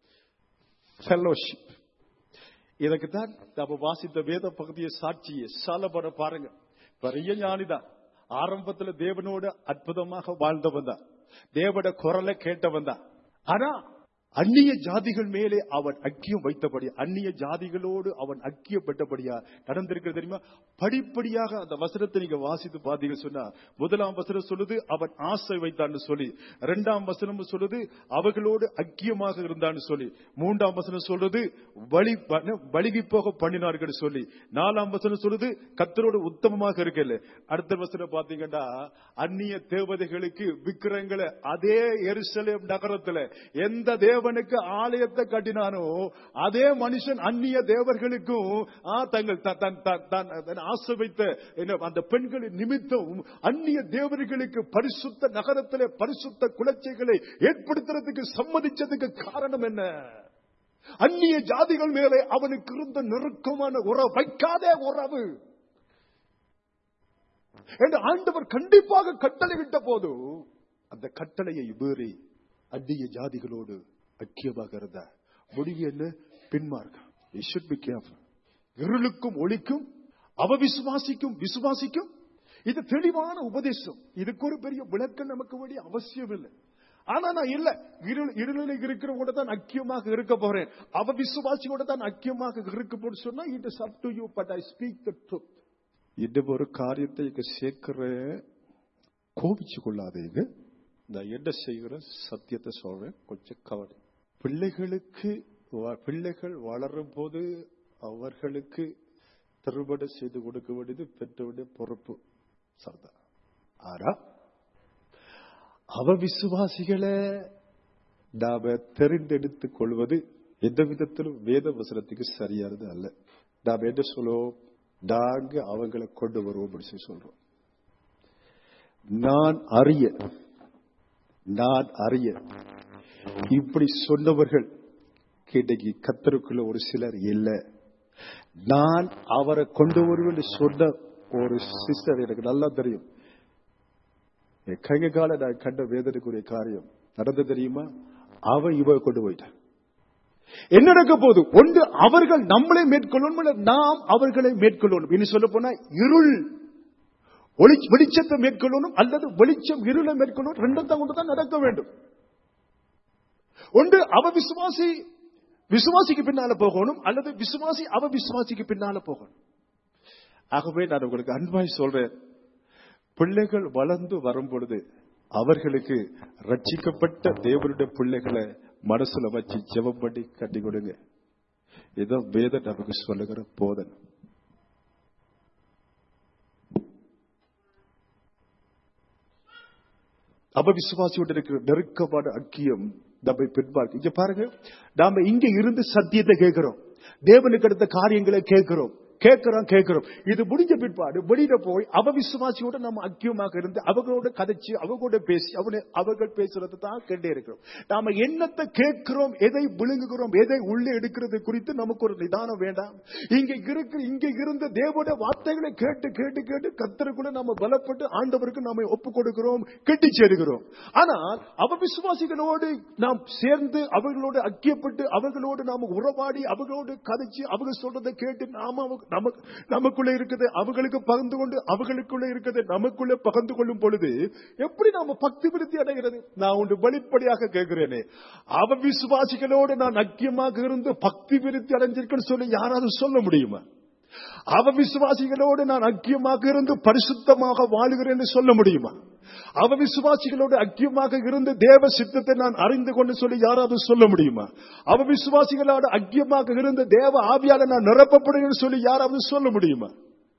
ஃபெலோஷிப். இதற்குதான் நம்ம வாசித்த வேத பகுதியை சாட்சியை சாலபட பாருங்க. பெரிய ஞானிதான், ஆரம்பத்துல தேவனோட அற்புதமாக வாழ்ந்தவன் தான், தேவட குரலை கேட்டவன் தான். ஆனா அந்நிய ஜாதிகள் மேலே அவன் அக்கியம் வைத்தபடி, அந்நிய ஜாதிகளோடு அவன் அக்கியப்பட்டபடியா நடந்திருக்கிறது தெரியுமா? படிப்படியாக அந்த வசனத்தை நீங்க வாசித்து பாத்தீங்க சொன்னா, முதலாம் வசனம் சொல்லுது அவன் ஆசை வைத்தான்னு சொல்லி, இரண்டாம் வசனம் சொல்லுது அவர்களோடு அக்கியமாக இருந்தான்னு சொல்லி, மூன்றாம் வசனம் சொல்றது வழி வலிகி போக பண்ணினார்கள் சொல்லி, நாலாம் வசனம் சொல்லுது கர்த்தரோடு உத்தமமாக இருக்கல. அடுத்த வசனம் பாத்தீங்கன்னா, அந்நிய தேவதைகளுக்கு விக்கிரங்களை அதே எருசலேம் நகரத்துல எந்த தேவ தேவனுக்கு ஆலயத்தை கட்டினானோ அதே மனுஷன் அந்நிய தேவர்களுக்கும் தங்கள் ஆசை வைத்த அந்த பெண்களின் நிமித்தம் அந்நிய தேவர்களுக்கு பரிசுத்த நகரத்திலே பரிசுத்த குலச்சைகளை ஏற்படுத்துறதுக்கு சம்மதிச்சதுக்கு காரணம் என்ன? அந்நிய ஜாதிகள் மேலே அவனுக்கு இருந்த நெருக்கமான உறவு, வைக்காதே உறவு என்று ஆண்டவர் கண்டிப்பாக கட்டளையிட்ட போது அந்த கட்டளையை மீறி அந்நிய ஜாதிகளோடு ஐக்கியமாக இருந்த முடிவு என்ன? பின்மார்க்கம். You should be careful. இருளுக்கும் ஒளிக்கும், அவவிசுவாசிக்கும் விசுவாசிக்கும். இது தெளிவான உபதேசம். இதுக்கு ஒரு பெரிய விளக்கம் நமக்கு வேண்டிய அவசியம் இல்லை. ஆனா நான் இல்ல, இருள் இருளில் இருக்கிறவங்க தான் ஐக்கியமாக இருக்க போறேன், அவவிசுவாசியோட தான் ஐக்கியமாக இருக்க போன்னு சொன்னா it is up to you, but I speak the truth. இது ஒரு காரியத்தை இங்க சேர்க்கிறேன், கோபிச்சு கொள்ளாதீங்க. நான் என்ன செய்கிறேன்? சத்தியத்தை சொல்றேன், கொஞ்சம் கவனி. பிள்ளைகளுக்கு பிள்ளைகள் வளரும் போது அவர்களுக்கு திருமணம் செய்து கொடுக்க வேண்டியது பெற்றோருடைய பொறுப்பு, சரிதான். ஆனா அவ விசுவாசிகளை நாம தெரிந்தெடுத்துக் கொள்வது எந்த விதத்திலும் வேத வசனத்துக்கு சரியானது அல்ல. நாம என்ன சொல்லுவோம்? நாங்க அவங்களை கொண்டு வருவோம் அப்படின்னு சொல்றோம். நான் அறிய நான் அறிய இப்படி சொன்னவர்கள் இன்னைக்கு கர்த்தருக்குள்ள ஒரு சிலர் இல்ல. நான் அவரை கொண்டு வருவேன் சொன்ன ஒரு சிஸ்டர் எனக்கு நல்லா தெரியும். கைங்க கால நான் கண்ட வேதனைக்குரிய காரியம் நடந்து தெரியுமா? அவ இவ கொண்டு போயிட்டான். என்ன நடக்க போது? ஒன்று அவர்கள் நம்மளை மேற்கொள்ளணும், நாம் அவர்களை மேற்கொள்ளணும். இனி சொல்ல போனா இருள் வெளிச்சத்தை மேற்கொள்ளணும் அல்லது வெளிச்சம் இருளை மேற்கொள்ளணும். ரெண்டும் தான் ஒன்றுதான் நடக்க வேண்டும். ஒன்று அவ விசுவாசி விசுவாசிக்கு பின்னால போகணும் அல்லது விசுவாசி அவ விசுவாசிக்கு பின்னால போகணும். ஆகவே நான் உங்களுக்கு அன்பாய் சொல்றேன், பிள்ளைகள் வளர்ந்து வரும் பொழுது அவர்களுக்கு ரட்சிக்கப்பட்ட தேவனுடைய பிள்ளைகளை மனசுல வச்சு ஜெபம் பண்ணி கட்டி கொடுங்க. இதோ வேதம் நமக்கு சொல்லுகிற போதனை. அபவிசுவாசியோடு இருக்கிற நெருக்கமான ஐக்கியம் நம்மை பின்பார்க்க. இங்க பாருங்க, நாம இங்க இருந்து சத்தியத்தை கேட்கிறோம், தேவனுக்கு அடுத்த காரியங்களை கேட்கிறோம் கேட்கிறோம் கேட்கிறோம் இது முடிஞ்ச பிற்பாடு வெளியில போய் அவ விசுவாசியோட நம்ம ஐக்கியமாக இருந்து அவங்களோட கதைச்சு அவங்களோட பேசி அவனை அவர்கள் பேசுறது தான் கேட்டே இருக்கிறோம். நாம என்னத்தை கேட்கிறோம், எதை விழுங்குகிறோம், எதை உள்ளே எடுக்கிறது குறித்து நமக்கு ஒரு நிதானம் வேண்டாம். இங்க இருக்கிற இங்க இருந்த தேவனுடைய வார்த்தைகளை கேட்டு கேட்டு கேட்டு கர்த்தருக்குள்ள நம்ம பலப்பட்டு ஆண்டவருக்கு நாம ஒப்பு கொடுக்கிறோம், கெட்டி சேருகிறோம். ஆனால் அவ விசுவாசிகளோடு நாம் சேர்ந்து அவர்களோடு ஐக்கியப்பட்டு அவர்களோடு நாம உறவாடி அவர்களோடு கதைச்சு அவங்க சொல்றதை கேட்டு நாம நமக்குள்ள இருக்குது அவர்களுக்கு பகிர்ந்து கொண்டு அவர்களுக்குள்ள இருக்குது நமக்குள்ள பகிர்ந்து கொள்ளும் பொழுது எப்படி நாம பக்தி விருத்தி அடைகிறது? நான் ஒன்று வெளிப்படையாக கேட்கிறேனே, அவ விசுவாசிகளோடு நான் ஐக்கியமாக இருந்து பக்தி விருத்தி அடைஞ்சிருக்கேன்னு சொல்லி யாராவது சொல்ல முடியுமா? அவ விசுவாசிகளோடு நான் ஐக்கியமாக இருந்து பரிசுத்தமாக வாழ்கிறேன் சொல்ல முடியுமா? அவ விசுவாசிகளோடு ஐக்கியமாக இருந்து தேவ சித்தத்தை நான் அறிந்து கொண்டு சொல்லி யாராவது சொல்ல முடியுமா? அவ விசுவாசிகளோடு ஐக்கியமாக இருந்து தேவ ஆவியாக நான் நிரப்பப்படுகிறேன் சொல்லி யாராவது சொல்ல முடியுமா?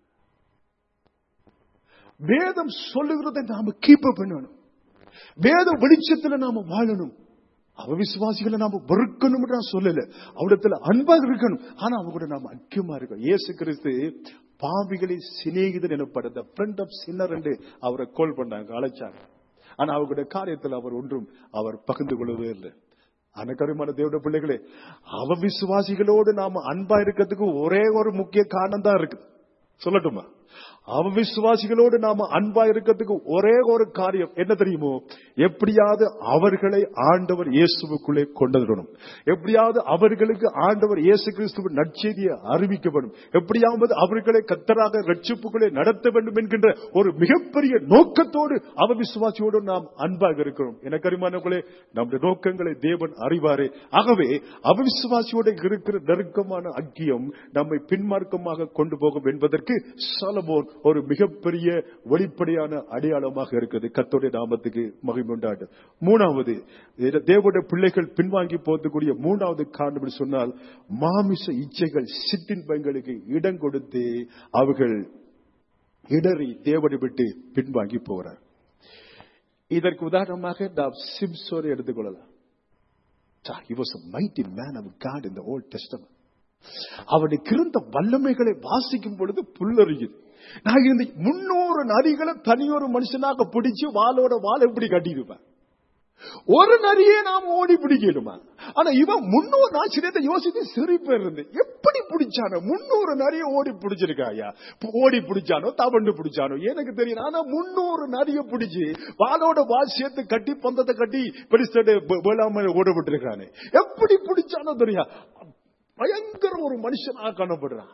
வேதம் சொல்லுகிறதை நாம கீப் அப் பண்ணணும். வேத வெளிச்சத்துல நாம வாழணும். அவ விசுவாசிகளை நாம வெறுக்கணும் சொல்லல, அவடத்துல அன்பாக இருக்கணும். ஆனா அவங்க கூட நாம ஐக்கியமா இருக்கோம். இயேசு கிறிஸ்து பாவிகளை சிநேகிதன் எனப்படுத்த ஃப்ரெண்ட் ஆஃப் சின்னர் என்று அவரை கோல் பண்ணாங்க, அழைச்சாங்க. ஆனா அவருடைய காரியத்தில் அவர் ஒன்றும் அவர் பகிர்ந்து கொள்ளவே இல்லை. அனக்கருமான தேவனுடைய பிள்ளைகளே, அவ விசுவாசிகளோடு நாம அன்பா இருக்கிறதுக்கு ஒரே ஒரு முக்கிய காரணம் தான் இருக்கு. சொல்லட்டுமா? அவ விசுவாசிகளோடு நாம அன்பா இருக்கிறதுக்கு ஒரே ஒரு காரியம் என்ன தெரியுமோ? எப்படியாவது அவர்களை ஆண்டவர் இயேசுவுக்குள்ளே கொண்டு வரணும். எப்படியாவது அவர்களுக்கு ஆண்டவர் இயேசு கிறிஸ்துவின் நற்செய்தியை அறிவிக்கப்படும். எப்படியாவது அவர்களை கர்த்தராக ரட்சிப்புக்குள்ளே நடத்த வேண்டும் என்கின்ற ஒரு மிகப்பெரிய நோக்கத்தோடு அவ விசுவாசியோடு நாம் அன்பாக இருக்கிறோம். எனக்கு அறிமானவர்களே, நம்முடைய நோக்கங்களை தேவன் அறிவாரே. ஆகவே அவ விசுவாசியோடு இருக்கிற நெருக்கமான ஐக்கியம் நம்மை பின்மார்க்கமாக கொண்டு போகும் என்பதற்கு சாலமோன் ஒரு மிகப்பெரிய வெளிப்படையான அடையாளமாக இருக்கிறது. கர்த்தருடைய நாமத்துக்கு மகிமை உண்டாகட்டும். மூணாவது, தேவனுடைய பிள்ளைகள் பின்வாங்கி போகக்கூடிய மூணாவது காரணம் சொன்னால், மாமிச இச்சைகள் சிற்றின்பங்களுக்கு இடம் கொடுத்து அவர்கள் இடறி தேவனை விட்டு பின்வாங்கி போகிறார். இதற்கு உதாரணமாக நாம் சிம்சோனை எடுத்துக்கொள்ளலாம். He was a mighty man of God in the Old Testament. அவனுக்கு இருந்த வல்லமைகளை வாசிக்கும் பொழுது புல்லறியுது. நான் இந்த முன்னூறு நரிகளை தனியொரு மனுஷனாக பிடிச்சு வாளோட வாழ எப்படி கட்டிருப்பேன். ஒரு நரியே நாம ஓடி பிடிக்கணுமா? ஆனா இவன் முன்னூறு ஆச்சரியத்தை யோசித்து சிரிப்பு இருந்து எப்படி பிடிச்சானோ, முன்னூறு நரிய ஓடி பிடிச்சிருக்காயா, ஓடி பிடிச்சானோ தவண்டு பிடிச்சானோ எனக்கு தெரியும். ஆனா முன்னூறு நரிய பிடிச்சு வாளோட வால் சேர்த்து கட்டி பந்தத்தை கட்டி பெருசு வேளாண்மை ஓட விட்டுருக்கானே, எப்படி பிடிச்சானோ தெரியும். பயங்கர ஒரு மனுஷனாக காணப்படுறான்.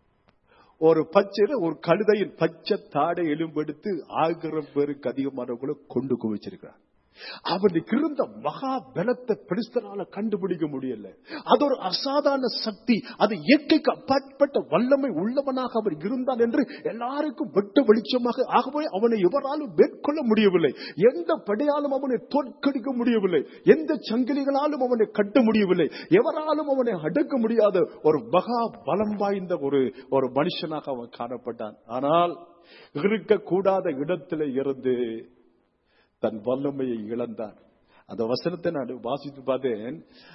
ஒரு பச்சை ஒரு கழுதையின் பச்சை தாடை எலும்பெடுத்து ஆயிரம் பேருக்கு அதிகமானவர்களை கொண்டு குவிச்சிருக்கிறான். அவனுக்கு இருந்த மகா பலத்தை பெருசனால கண்டுபிடிக்க முடியல. அது ஒரு அசாதாரண சக்தி, அது இயற்கைக்கு அப்பாற்பட்ட வல்லமை உள்ளவனாக அவர் இருந்தான் என்று எல்லாருக்கும் வெட்ட வெளிச்சமாக. ஆகவே அவனை எவராலும் மேற்கொள்ள முடியவில்லை, எந்த படையாலும் அவனை தோற்கடிக்க முடியவில்லை, எந்த சங்கிலிகளாலும் அவனை கட்ட முடியவில்லை, எவராலும் அவனை அடக்க முடியாத ஒரு மகா பலம் வாய்ந்த ஒரு ஒரு மனுஷனாக அவன் காணப்பட்டான். ஆனால் இருக்கக்கூடாத இடத்திலே இருந்து தன் வல்லமையை இழந்தான். அந்த வசனத்தை நான் வாசித்து பார்த்தேன்.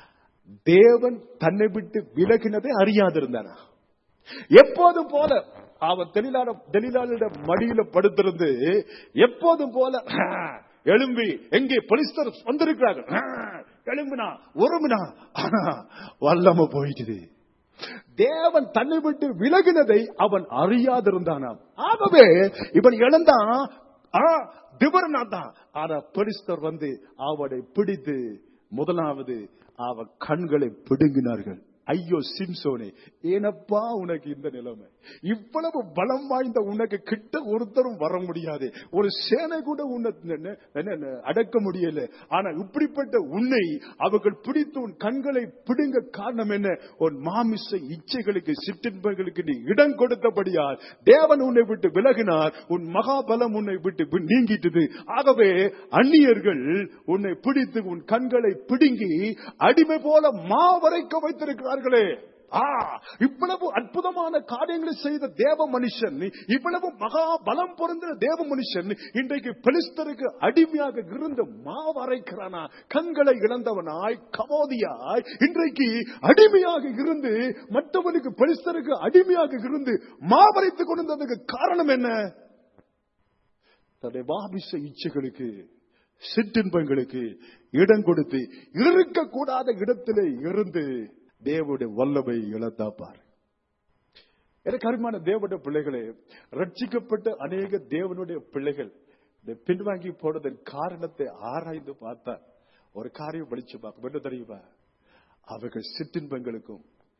தேவன் தன்னை விட்டு விலகினதை அறியாதிருந்தானா? எப்போதும் போல அவன் தெளிலாள மடியில படுத்திருந்து எப்போதும் போல எழும்பி எங்கே பெலிஸ்தர் வந்திருக்கிறார்கள் எழும்பினா உறமினா, ஆனா வல்லமை போயிடுது. தேவன் தன்னை விட்டு விலகினதை அவன் அறியாதிருந்தானாம். ஆகவே இவன் இழந்தான் திபர்னா தான். ஆனா பெலிஸ்தர் வந்து அவனை பிடித்து முதலாவது அவன் கண்களை பிடுங்கினார்கள். ஐயோ சிம்சோனே, ஏனப்பா உனக்கு இந்த நிலைமை? இவ்வளவு பலம் வாய்ந்த உனக்கு கிட்ட ஒருத்தரும் வர முடியாது, ஒரு சேனை கூட உன்னை அடக்க முடியல. ஆனா இப்படிப்பட்ட உன்னை அவர்கள் பிடித்து உன் கண்களை பிடுங்க காரணம் என்ன? உன் மாமிச இச்சைகளுக்கு சிற்றின்பங்களுக்கு நீ இடம் கொடுத்தபடியால் தேவன் உன்னை விட்டு விலகினார். உன் மகாபலம் உன்னை விட்டு நீங்கிட்டது. ஆகவே அந்நியர்கள் உன்னை பிடித்து உன் கண்களை பிடுங்கி அடிமை போல மாவரைக்க வைத்திருக்கிறார். இவ்வளவு அற்புதமான காரியங்களை செய்த தேவ மனுஷன், இவ்வளவு மகா பலம் பொருந்தின தேவ மனுஷன் இன்றைக்கு பெலிஸ்தருக்கு அடிமையாக இருந்து மாவரைக்கிறானா? கண்களை இழந்தவனாய் கமோதியாய் இன்றைக்கு அடிமையாக இருந்து மற்றவனுக்கு பெலிஸ்தருக்கு அடிமையாக இருந்து மாவரைத்துக் கொண்டதுக்கு காரணம் என்ன? தன்னுடைய மாமிச இச்சைகளுக்கு சிற்றின்பங்களுக்கு இடம் கொடுத்து இருக்கக்கூடாத இடத்திலே இருந்து தேவனுடைய வல்லமை இழந்தாப்பார். எனக்கு அருமையான தேவனுடைய பிள்ளைகளே, ரட்சிக்கப்பட்ட அநேக தேவனுடைய பிள்ளைகள் இந்த பின்வாங்கி போனதன் காரணத்தை ஆராய்ந்து பார்த்தா ஒரு காரியம் படிச்சு பார்க்க என்ன தெரியுமா? அவர்கள் சிற்றின்பங்களுக்கும்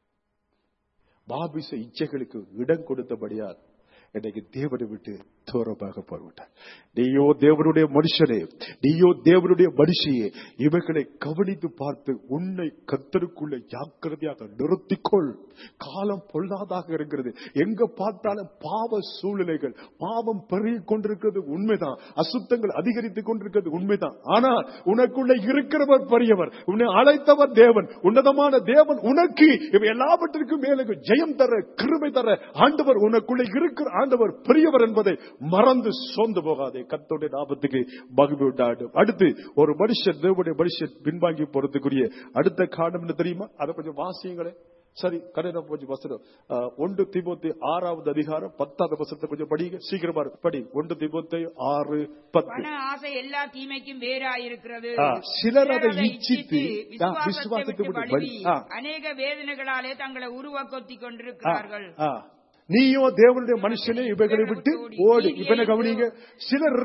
மாமிச இச்சைகளுக்கும் இடம் கொடுத்தபடியால் இன்னைக்கு தேவனை விட்டு தூரமாக போய்விட்டார். நீயோ தேவனுடைய மனுஷனே, நீயோ தேவனுடைய மனுஷியே, இவைகளை கவனித்து பார்த்து உன்னை கர்த்தருக்குள்ள ஜாக்கிரதையாக நிறுத்திக்கொள். காலம் பொல்லாதாக இருக்கிறது. எங்க பார்த்தாலும் பாவ சூழ்நிலைகள், பாவம் பெருகி கொண்டிருக்கிறது உண்மைதான், அசுத்தங்கள் அதிகரித்துக் கொண்டிருக்கிறது உண்மைதான். ஆனால் உனக்குள்ள இருக்கிறவர் பெரியவர், உன்னை அழைத்தவர் தேவன், உன்னதமான தேவன். உனக்கு இவை எல்லாவற்றிற்கும் மேலே ஜெயம் தர, கிருபை தர ஆண்டவர் உனக்குள்ள இருக்கிற ஆண்டவர் பெரியவர் என்பதை மறந்து சோர்ந்து போகாதே. கர்த்தருடைய நாமத்துக்கு மகிமை உண்டாகட்டும். அடுத்து ஒரு மனுஷன், தேவனுடைய மனுஷன் பின்வாங்கி போறதுக்குரிய அடுத்த காரணம் என்ன தெரியுமா? அதை கொஞ்சம் வாசியங்களே. சரி, கடையில கொஞ்சம் வசனம் ஒன்று தீமோத்தேயு ஆறாவது அதிகாரம் பத்தாவது வசனத்தை கொஞ்சம் படிங்க, சீக்கிரமா படி. ஒன்று தீமோத்தேயு ஆறு பத்து. ஆசை எல்லா தீமைக்கும் வேறாயிருக்கிறது, சிலர் அதை இச்சித்து விசுவாசத்தை விட்டு அநேக வேதனைகளாலே தங்களை உருவாக்கி கொண்டிருக்கிறார்கள். நீயோ தேவனுடைய மனுஷனே இவைகளை விட்டு ஓடு. இப்ப கவனிங்க, சிலர்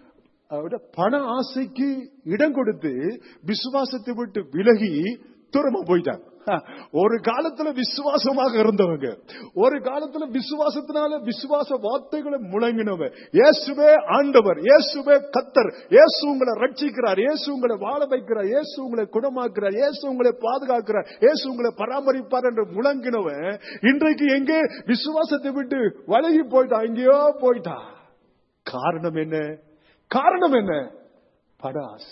பண ஆசைக்கு இடம் கொடுத்து விசுவாசத்தை விட்டு விலகி தூரமா போயிட்டாங்க. ஒரு காலத்துல விசுவாசமாக இருந்தவங்க, ஒரு காலத்துல விசுவாசத்தினால விசுவாச வார்த்தைகளை முழங்கினவங்க. இயேசுவே ஆண்டவர், இயேசுவே கர்த்தர், இயேசு உங்களை ரட்சிக்கிறார், இயேசு உங்களை வாழ வைக்கிறார், இயேசு உங்களை குணமாக்குறார், இயேசு உங்களை பாதுகாக்கிறார், இயேசு உங்களை பராமரிப்பார் என்று முழங்கினவன் இன்றைக்கு எங்கே விசுவாசத்தை விட்டு வலகி போயிட்டா, எங்கேயோ போயிட்டா. காரணம் என்ன? காரணம் என்ன? பண ஆசை.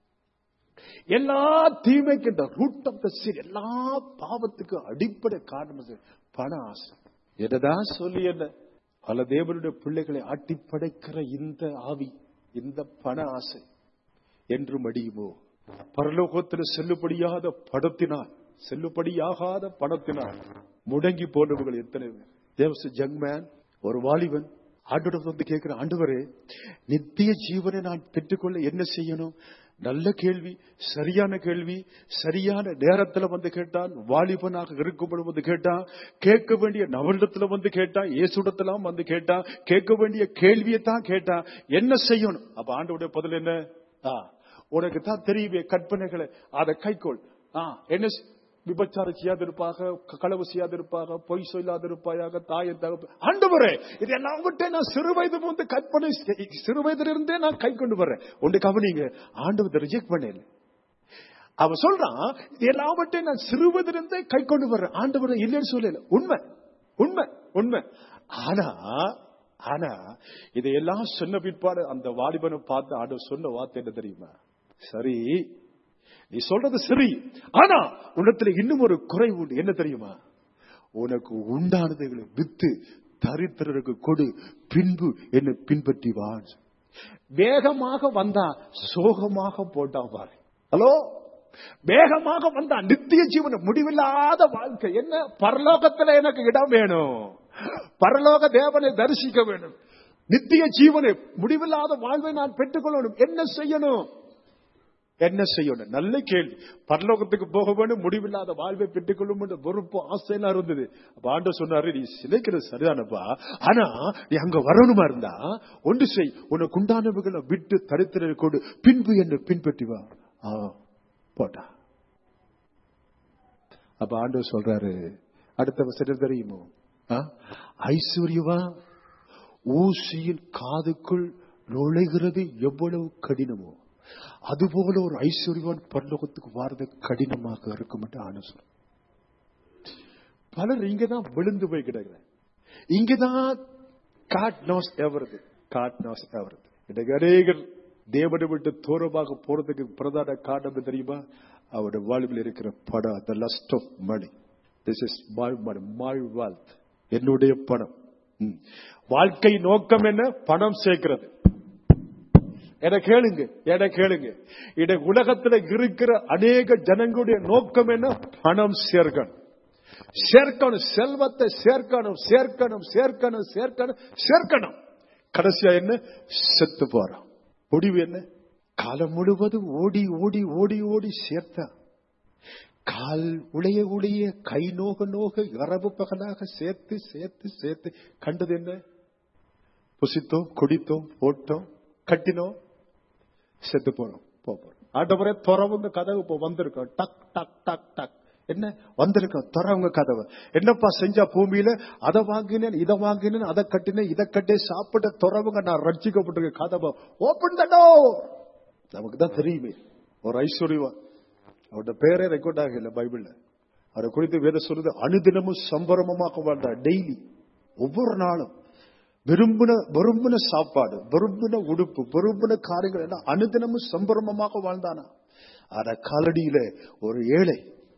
எல்லா தீமைக்கு இந்த ரூட் ஆஃப் த சின், எல்லா பாவத்துக்கு அடிப்படை காரணம் பண ஆசை. என்னதான் சொல்லி என்ன? பல தேவனுடைய பிள்ளைகளை ஆட்டி படைக்கிற இந்த ஆவி, இந்த பண ஆசை என்று மடியுமோ? பரலோகத்தில் செல்லுபடியாத படத்தினால், செல்லுபடியாகாத பணத்தினால் முடங்கி போனவர்கள் எத்தனை பேர்? தேவஸ் யங் மேன், ஒரு வாலிபன் ஆண்டவரிடம் வந்து கேட்கிற, ஆண்டவரே நித்திய ஜீவனை நான் பெற்றுக்கொள்ள என்ன செய்யணும்? நல்ல கேள்வி, சரியான கேள்வி. சரியான நேரத்துல வந்து கேட்டான், வாலிபனாக இருக்கும்போது வந்து கேட்டான், கேட்க வேண்டிய நவரிடத்துல வந்து கேட்டான், இயேசுடத்திலாம் வந்து கேட்டான், கேட்க வேண்டிய கேள்வியை தான் கேட்டான். என்ன செய்யணும்? அப்ப ஆண்டவருடைய பதில் என்ன? உனக்கு தான் தெரியுமே கற்பனைகளை, அதை கைக்கோள். என்ன? விபச்சாரம் செய்யாதிருப்பாக, களவு செய்யாதிருப்பாக, பொய் சொல்லாதிருப்பாயாக, தாயை தகப்ப. ஆண்டவரே இது எல்லாம் விட்டு நான் சிறு வயது வந்து கற்பனை, சிறு வயதிலிருந்தே நான் கை கொண்டு வர்றேன். ஒன்று கவனிங்க, ஆண்டவர் ரிஜெக்ட் பண்ணல. அவன் சொல்றான், இது எல்லாம் விட்டு நான் சிறு வயதிலிருந்தே கை கொண்டு வர்றேன். ஆண்டவர் இல்லைன்னு சொல்லல. உண்மை, உண்மை, உண்மை. ஆனா ஆனா இதையெல்லாம் சொன்ன பிற்பாடு அந்த வாலிபனை பார்த்து ஆண்டவர் சொன்ன வார்த்தை என்ன தெரியுமா? சரி, நீ சொல்றது சரி, ஆனா உன்னத்துல இன்னும் ஒரு குறை உண்டு. என்ன தெரியுமா? உனக்கு உண்டானதுகளை வித்து தரித்திரருக்கு கொடு, பின்பு என்ன பின்பற்றி வா. வேகமாக வந்தா சோகமாக போட்டா பாரு. ஹலோ, வேகமாக வந்தா நித்திய ஜீவன, முடிவில்லாத வாழ்க்கை. என்ன? பரலோகத்துல எனக்கு இடம் வேணும், பரலோக தேவனை தரிசிக்க வேணும், நித்திய ஜீவனை, முடிவில்லாத வாழ்வை நான் பெற்றுக்கொள்ளணும். என்ன செய்யணும்? என்ன செய்யணும்? நல்ல கேள்வி. பரலோகத்துக்கு போக வேண்டும், முடிவில்லாத வாழ்வை பெற்றுக் கொள்ளும் பொறுப்பு ஆசையெல்லாம் இருந்தது. அப்ப ஆண்டவர் சொன்னாரு, நீ சிலைக்கிறது சரிதானப்பா, ஆனா நீ அங்க வரணுமா இருந்தா ஒன்று செய், உனக்கு உண்டானவர்களை விட்டு தரித்திர கொண்டு பின்பு என்று பின்பற்றி வா. போட்டா. அப்ப ஆண்டவர் சொல்றாரு, அடுத்த வசனம் தெரியுமோ, ஐஸ்வர்யவா ஊசியின் காதுக்குள் நுழைகிறது எவ்வளவு கடினமோ அதுபோல ஒரு ஐஸ்வர்யவான் பரலோகத்துக்கு வாரது கடினமாக இருக்கும் என்று ஆண்டவர். பலர் இங்கதான் விழுந்து போய் கிடக்குற. இங்கதான் God knows everything. God knows everything. இன்றைக்கு அநேகர் தேவனை விட்டு தூரமாக போறதுக்கு பிரதான காரணம் தெரியுமா? அவருடைய வாழ்வில் இருக்கிற பணம், the lust of money. This is my money, my wealth. என்னுடைய பணம். வாழ்க்கை நோக்கம் என்ன? பணம் சேர்க்கிறது. என கேளுங்க, என கேளுங்க. இந்த உலகத்தில் இருக்கிற அநேக ஜனங்களுடைய நோக்கம் என்ன? பணம் சேர்க்கணும், சேர்க்கணும், செல்வத்தை சேர்க்கணும், சேர்க்கணும், சேர்க்கணும், சேர்க்கணும், சேர்க்கணும். கடைசியா என்ன? செத்து போறோம். முடிவு என்ன? காலம் முழுவதும் ஓடி ஓடி ஓடி ஓடி சேர்த்தா கால் உடைய உடைய கை நோக நோக இரவு பகலாக சேர்த்து சேர்த்து சேர்த்து கண்டது என்ன? புசித்தோம், குடித்தோம், போட்டோம், கட்டினோம், செத்து போறோம். போறோம். ஆண்டவரே துறவுங்க கதவு இப்போ வந்திருக்கோம். டக் டக் டக் டக் என்ன வந்திருக்கோம்? துறவுங்க கதவு. என்னப்பா செஞ்சா? பூமியில அதை வாங்கினேன், இதை வாங்கினேன், அதை கட்டினேன், இதை கட்டி சாப்பிட்ட துறவுங்க நான் ரட்சிக்கப்பட்டிருக்க கதவை ஓபன் த டோர். நமக்கு தான் தெரியுமே ஒரு ஐஸ்வர்யவான், அவருடைய பேரே ரெக்கார்ட் ஆகல பைபிள்ல. அவரை குறித்து வேத சொல்றது, அனுதினமும் சம்பரமமாக வாழ்ந்தார். டெய்லி, ஒவ்வொரு நாளும் விரும்பின விரும்பின சாப்பாடு, விரும்பின உடுப்பு, விரும்பின காரியங்கள் எல்லாம் அனுதினமும் சம்பரமமாக வாழ்ந்தானா. ஆனா காலடியில ஒரு ஏழை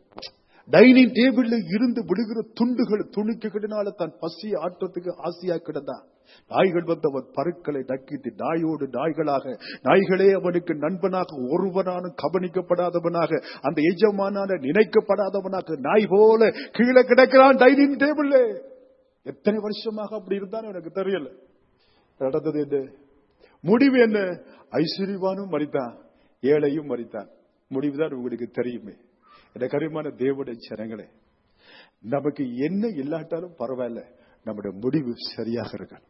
டைனிங் டேபிள்ல இருந்து விடுகிற துண்டுகள் துணிக்குனால தன் பசியை ஆற்றத்துக்கு ஆசையா கிடந்தான். நாய்கள் வந்து அவன் பருக்களை நக்கிட்டு நாயோடு நாய்களாக, நாய்களே அவனுக்கு நண்பனாக, ஒருவனான கவனிக்கப்படாதவனாக, அந்த எஜமானான நினைக்கப்படாதவனாக நாய் போல கீழே கிடக்கிறான் டைனிங் டேபிள்ல. எத்தனை வருஷமாக அப்படி இருந்தான்னு எனக்கு தெரியல. நடந்தது என்ன? முடிவு என்ன? ஐஸ்வர்யவானும் மரித்தான், ஏழையும் மரித்தான். முடிவுதான் உங்களுக்கு தெரியுமே. என்ற கரிமான தேவனுடைய ஜனங்களே, நமக்கு என்ன இல்லாட்டாலும் பரவாயில்ல, நம்முடைய முடிவு சரியாக இருக்கணும்.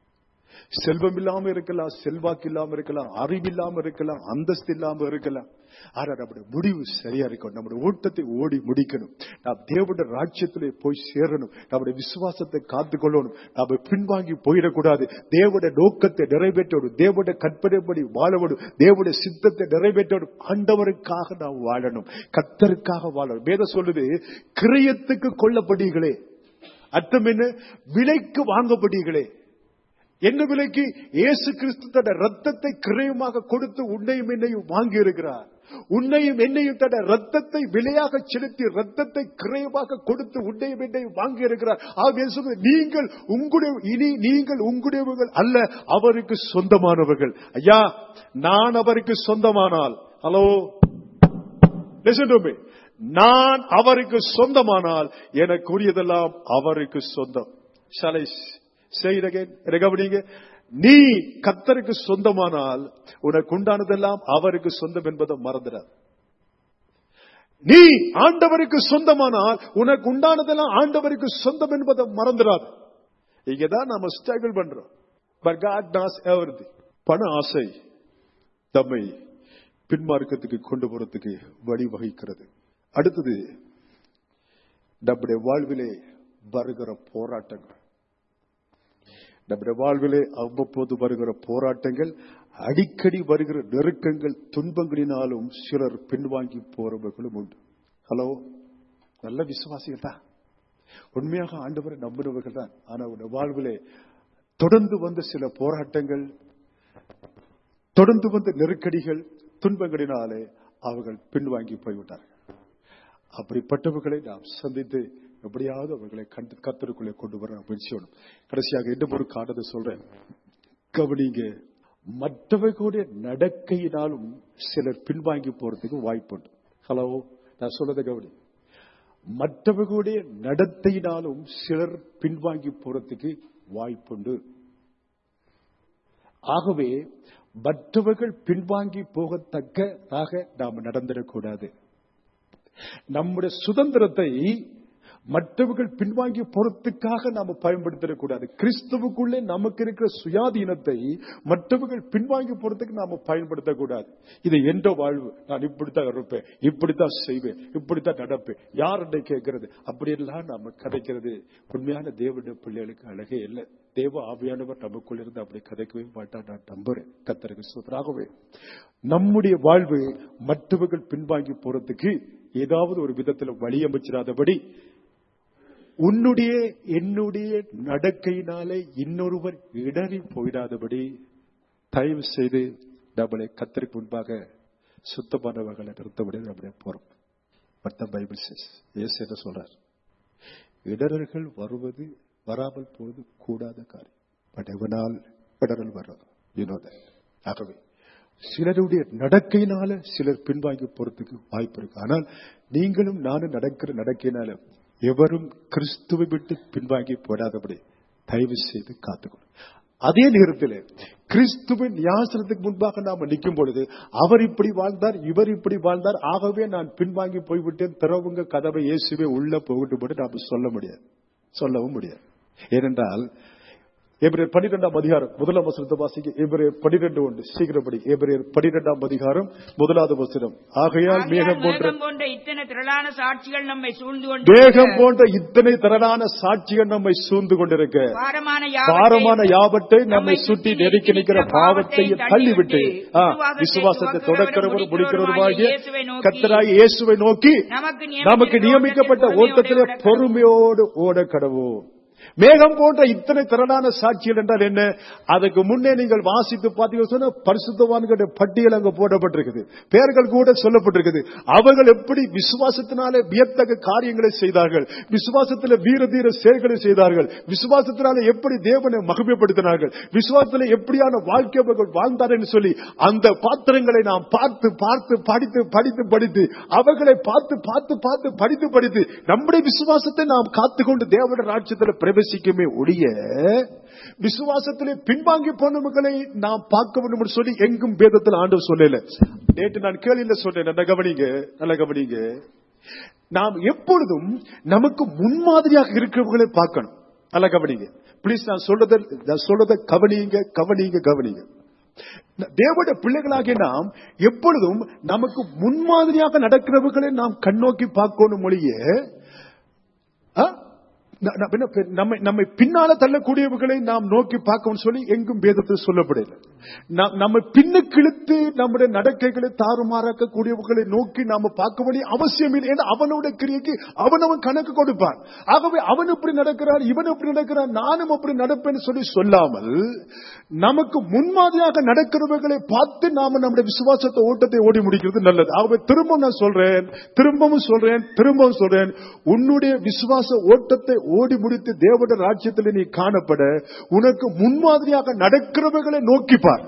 செல்வம் இல்லாம இருக்கலாம், செல்வாக்கு இல்லாம இருக்கலாம், அறிவில்லாம இருக்கலாம், அந்தஸ்து இல்லாம இருக்கலாம். ஆனா நம்முடைய முடிவு சரியா இருக்கணும். நம்முடைய ஓட்டத்தை ஓடி முடிக்கணும். நாம் தேவனுடைய ராஜ்யத்திலே போய் சேரணும். நம்முடைய விசுவாசத்தை காத்துக்கொள்ளணும். நாம பின்வாங்கி போயிடக்கூடாது. தேவனுடைய நோக்கத்தை நிறைவேற்றணும். தேவனுடைய கற்பனைப்படி வாழணும். தேவனுடைய சித்தத்தை நிறைவேற்றணும். ஆண்டவருக்காக நாம் வாழணும், கர்த்தருக்காக வாழணும். வேதம் சொல்லுது, கிரயத்துக்கு கொள்ளப்படுகளே, அர்த்தம் என்ன? விலைக்கு வாங்கப்படுகளே. என்ன விலைக்கு? இயேசு கிறிஸ்து தன் ரத்தத்தை கிரயமாக கொடுத்து உன்னையும் என்னையும் வாங்கி இருக்கிறார். உன்னையும் என்னையும் தன் ரத்தத்தை விலையாக செலுத்தி ரத்தத்தை கிரயமாக கொடுத்து உன்னையும் என்னையும் வாங்கி இருக்கிறார். நீங்கள் உங்களுடைய இனி நீங்கள் உங்களுடையவர்கள் அல்ல, அவருக்கு சொந்தமானவர்கள். ஐயா, நான் அவருக்கு சொந்தமானால், ஹலோ லிசன் டு மீ, நான் அவருக்கு சொந்தமானால் எனக்குரியதெல்லாம் அவருக்கு சொந்தம். ஷாலை கவனிங்க, நீ கர்த்தருக்கு சொந்தமானால் உனக்கு உண்டானதெல்லாம் அவருக்கு சொந்தம் என்பதை மறந்துடாது. நீ ஆண்டவருக்கு சொந்தமானால் உனக்கு உண்டானதெல்லாம் ஆண்டவருக்கு சொந்தம் என்பதை மறந்துடாது. இங்கதான் நாம ஸ்ட்ரகிள் பண்றோம். But God knows everything. பண ஆசை தம்மை பின்மார்க்கத்துக்கு கொண்டு போறதுக்கு வழிவகுக்கிறது. அடுத்தது, நம்முடைய வாழ்விலே வருகிற போராட்டங்கள். நம்முடைய வாழ்விலே அவ்வப்போது வருகிற போராட்டங்கள், அடிக்கடி வருகிற நெருக்கங்கள், துன்பங்களினாலும் சிலர் பின்வாங்கி போறவர்களும் உண்டு. ஹலோ, நல்ல விசுவாசிகள் தான், உண்மையாக ஆண்டவரை நம்பினவர்கள் தான். ஆனா உடைய வாழ்விலே தொடர்ந்து வந்த சில போராட்டங்கள், தொடர்ந்து வந்த நெருக்கடிகள், துன்பங்களினாலே அவர்கள் பின்வாங்கி போய்விட்டார்கள். அப்படிப்பட்டவர்களை நாம் சந்தித்து எப்படியாவது அவர்களை கண்டு கர்த்தருக்குள்ளே கொண்டு வர முயற்சியோடும். கடைசியாக இன்னும் ஒரு காரணத்தை சொல்றேன், கவனிங்க. மற்றவர்களுடைய நடக்கையினாலும் சிலர் பின்வாங்கி போறதுக்கு வாய்ப்புண்டு. ஹலோ, நான் சொல்றதை கவனி. மற்றவர்களுடைய நடத்தையினாலும் சிலர் பின்வாங்கி போறதுக்கு வாய்ப்புண்டு. ஆகவே மற்றவர்கள் பின்வாங்கி போகத்தக்கதாக நாம் நடந்துடக்கூடாது. நம்முடைய சுதந்திரத்தை மற்றவர்கள் பின்வாங்கி போறதுக்காக நாம பயன்படுத்திடக்கூடாது. கிறிஸ்துவுக்குள்ளே நமக்கு இருக்கிற சுயாதீனத்தை மற்றவர்கள் பின்வாங்கி போறதுக்கு நாம பயன்படுத்தக்கூடாது. இது என்ற வாழ்வு, நான் இப்படித்தான் இருப்பேன், இப்படித்தான் செய்வேன், இப்படித்தான் நடப்பேன், யார் என்னை கேட்கிறது, அப்படியெல்லாம் நாம கதைக்கிறது உண்மையான தேவனுடைய பிள்ளைகளுக்கு அழகே இல்லை. தேவ ஆவியானவர் நமக்குள்ள இருந்து அப்படி கதைக்கவே மாட்டார். நான் நம்புறேன். கர்த்தருக்கு ஸ்தோத்திரமாகவே நம்முடைய வாழ்வு மற்றவர்கள் பின்வாங்கி போறதுக்கு ஏதாவது ஒரு விதத்துல வழி அமைச்சிடாதபடி, உன்னுடைய என்னுடைய நடக்கையினாலே இன்னொருவர் இடறி போயிடாதபடி தயவு செய்து நம்மளை கர்த்தருக்கு முன்பாக சுத்தமானவர்களை நிறுத்தபடி நம்முடைய போறோம். பட்டம் பைபிள் இயேசு என்ன சொல்றார்? இடரல்கள் வருவது வராமல் போவது கூடாத காரியம். பட் எவனால் இடரல் வரும். ஆகவே சிலருடைய நடக்கையினால சிலர் பின்வாங்கி போறதுக்கு வாய்ப்பு இருக்கு. ஆனால் நீங்களும் நானும் நடக்கிற நடக்கையினால எவரும் கிறிஸ்துவை விட்டு பின்வாங்கி போடாதபடி தயவு செய்து காத்துக்கணும். அதே நேரத்தில் கிறிஸ்துவின் நியாசனத்துக்கு முன்பாக நாம நிற்கும் பொழுது அவர் இப்படி வாழ்ந்தார், இவர் இப்படி வாழ்ந்தார், ஆகவே நான் பின்வாங்கி போய்விட்டேன், திறவுங்க கதவை, இயேசுவே உள்ள போகட்டும் போட்டு நாம சொல்ல முடியாது, சொல்லவும் முடியாது. ஏனென்றால் எபிரேயர் பன்னிரெண்டாம் அதிகாரம் முதலாம் வசனத்தை வாசிக்க. எபிரேயர் பன்னிரண்டு ஒன்று சீக்கிரம் படி. எபிரேயர் பன்னிரெண்டாம் அதிகாரம் முதலாவது வசனம். ஆகையால் மேகம் போன்ற இத்தனை திரளான சாட்சிகள் நம்மை சூழ்ந்து கொண்டு மேகம் போன்ற இத்தனை திரளான சாட்சிகள் நம்மை சூழ்ந்து கொண்டிருக்க பாரமான யாவத்தை நம்மை சுற்றி நெருக்கி நிற்கிற பாவத்தை தள்ளிவிட்டு விசுவாசத்தை தொடக்கிறவர் முடிக்கிறவருமாகிய கர்த்தராகிய இயேசுவை நோக்கி நமக்கு நியமிக்கப்பட்ட ஓட்டத்திலே பொறுமையோடு ஓட கடவோம். மேகம் போன்ற இத்தனை திரளான சாட்சிகள் என்றால் என்ன? அதுக்கு முன்னே நீங்கள் வாசித்து பார்த்தீங்கன்னா பரிசுத்தவான்களுடைய பட்டியல் அங்கு போடப்பட்டிருக்குது, பெயர்கள் கூட சொல்லப்பட்டிருக்குது. அவர்கள் எப்படி விசுவாசத்தினாலே வியத்தக்க காரியங்களை செய்தார்கள், விசுவாசத்தில் வீர தீர செயல்களை செய்தார்கள், விசுவாசத்தினாலே எப்படி தேவனை மகிமைப்படுத்தினார்கள், விசுவாசத்தில் எப்படியான வாழ்க்கை அவர்கள் வாழ்ந்தார்கள் என்று சொல்லி அந்த பாத்திரங்களை நாம் பார்த்து பார்த்து படித்து படித்து படித்து அவர்களை பார்த்து பார்த்து பார்த்து படித்து படித்து நம்முடைய விசுவாசத்தை நாம் காத்துக்கொண்டு தேவனுடைய ராஜ்யத்தில் பிரவேசிக்குமே ஒழிய விசுவாசத்திலே பின்வாங்கி போனவர்களை நாம் பார்க்க வேண்டும் என்று சொல்லி எங்கும் வேதத்தில் ஆண்டவர் சொல்லல. நேற்று நான் கேள்வியில சொன்னேன், நல்ல கவனிங்க, நல்ல கவனிங்க. நாம் எப்பொழுதும் நமக்கு முன்மாதிரியாக இருக்கிறவர்களை பார்க்கணும். நல்ல கவனிங்க பிளீஸ். நான் சொல்றத நான் சொல்றத கவனிங்க கவனிங்க கவனிங்க. தேவனுடைய பிள்ளைகளாகிய நாம் எப்பொழுதும் நமக்கு முன்மாதிரியாக நடக்கிறவர்களை நாம் கண்ணோக்கி பார்க்கணும் மொழிய நம்மை பின்னால தள்ளக்கூடியவர்களை நாம் நோக்கி பார்க்கணும் சொல்லி எங்கும் வேதத்தில் சொல்லப்படல. நம்ம பின்னுக்கு இழுத்து நம்முடைய நடக்கைகளை தாறுமாறாக்க கூடியவர்களை நோக்கி நாம பார்க்க வேண்டிய அவசியம் இல்லை. ஏன்னா அவனோட கிரியைக்கு அவன் அவன் கணக்கு கொடுப்பான். ஆகவே அவன் எப்படி நடக்கிறார், இவன் எப்படி நடக்கிறார், நானும் அப்படி நடப்பேன்னு சொல்லி சொல்லாமல் நமக்கு முன்மாதிரியாக நடக்கிறவர்களை பார்த்து நாம நம்முடைய விசுவாசத்தை ஓட்டத்தை ஓடி முடிக்கிறது நல்லது. ஆகவே திரும்ப நான் சொல்றேன், திரும்பவும் சொல்றேன், திரும்பவும் சொல்றேன், உன்னுடைய விசுவாச ஓட்டத்தை ஓடி முடித்து தேவனுடைய ராஜ்யத்தில் நீ காணப்பட உனக்கு முன்மாதிரியாக நடக்கிறவர்களை நோக்கிப்பார்.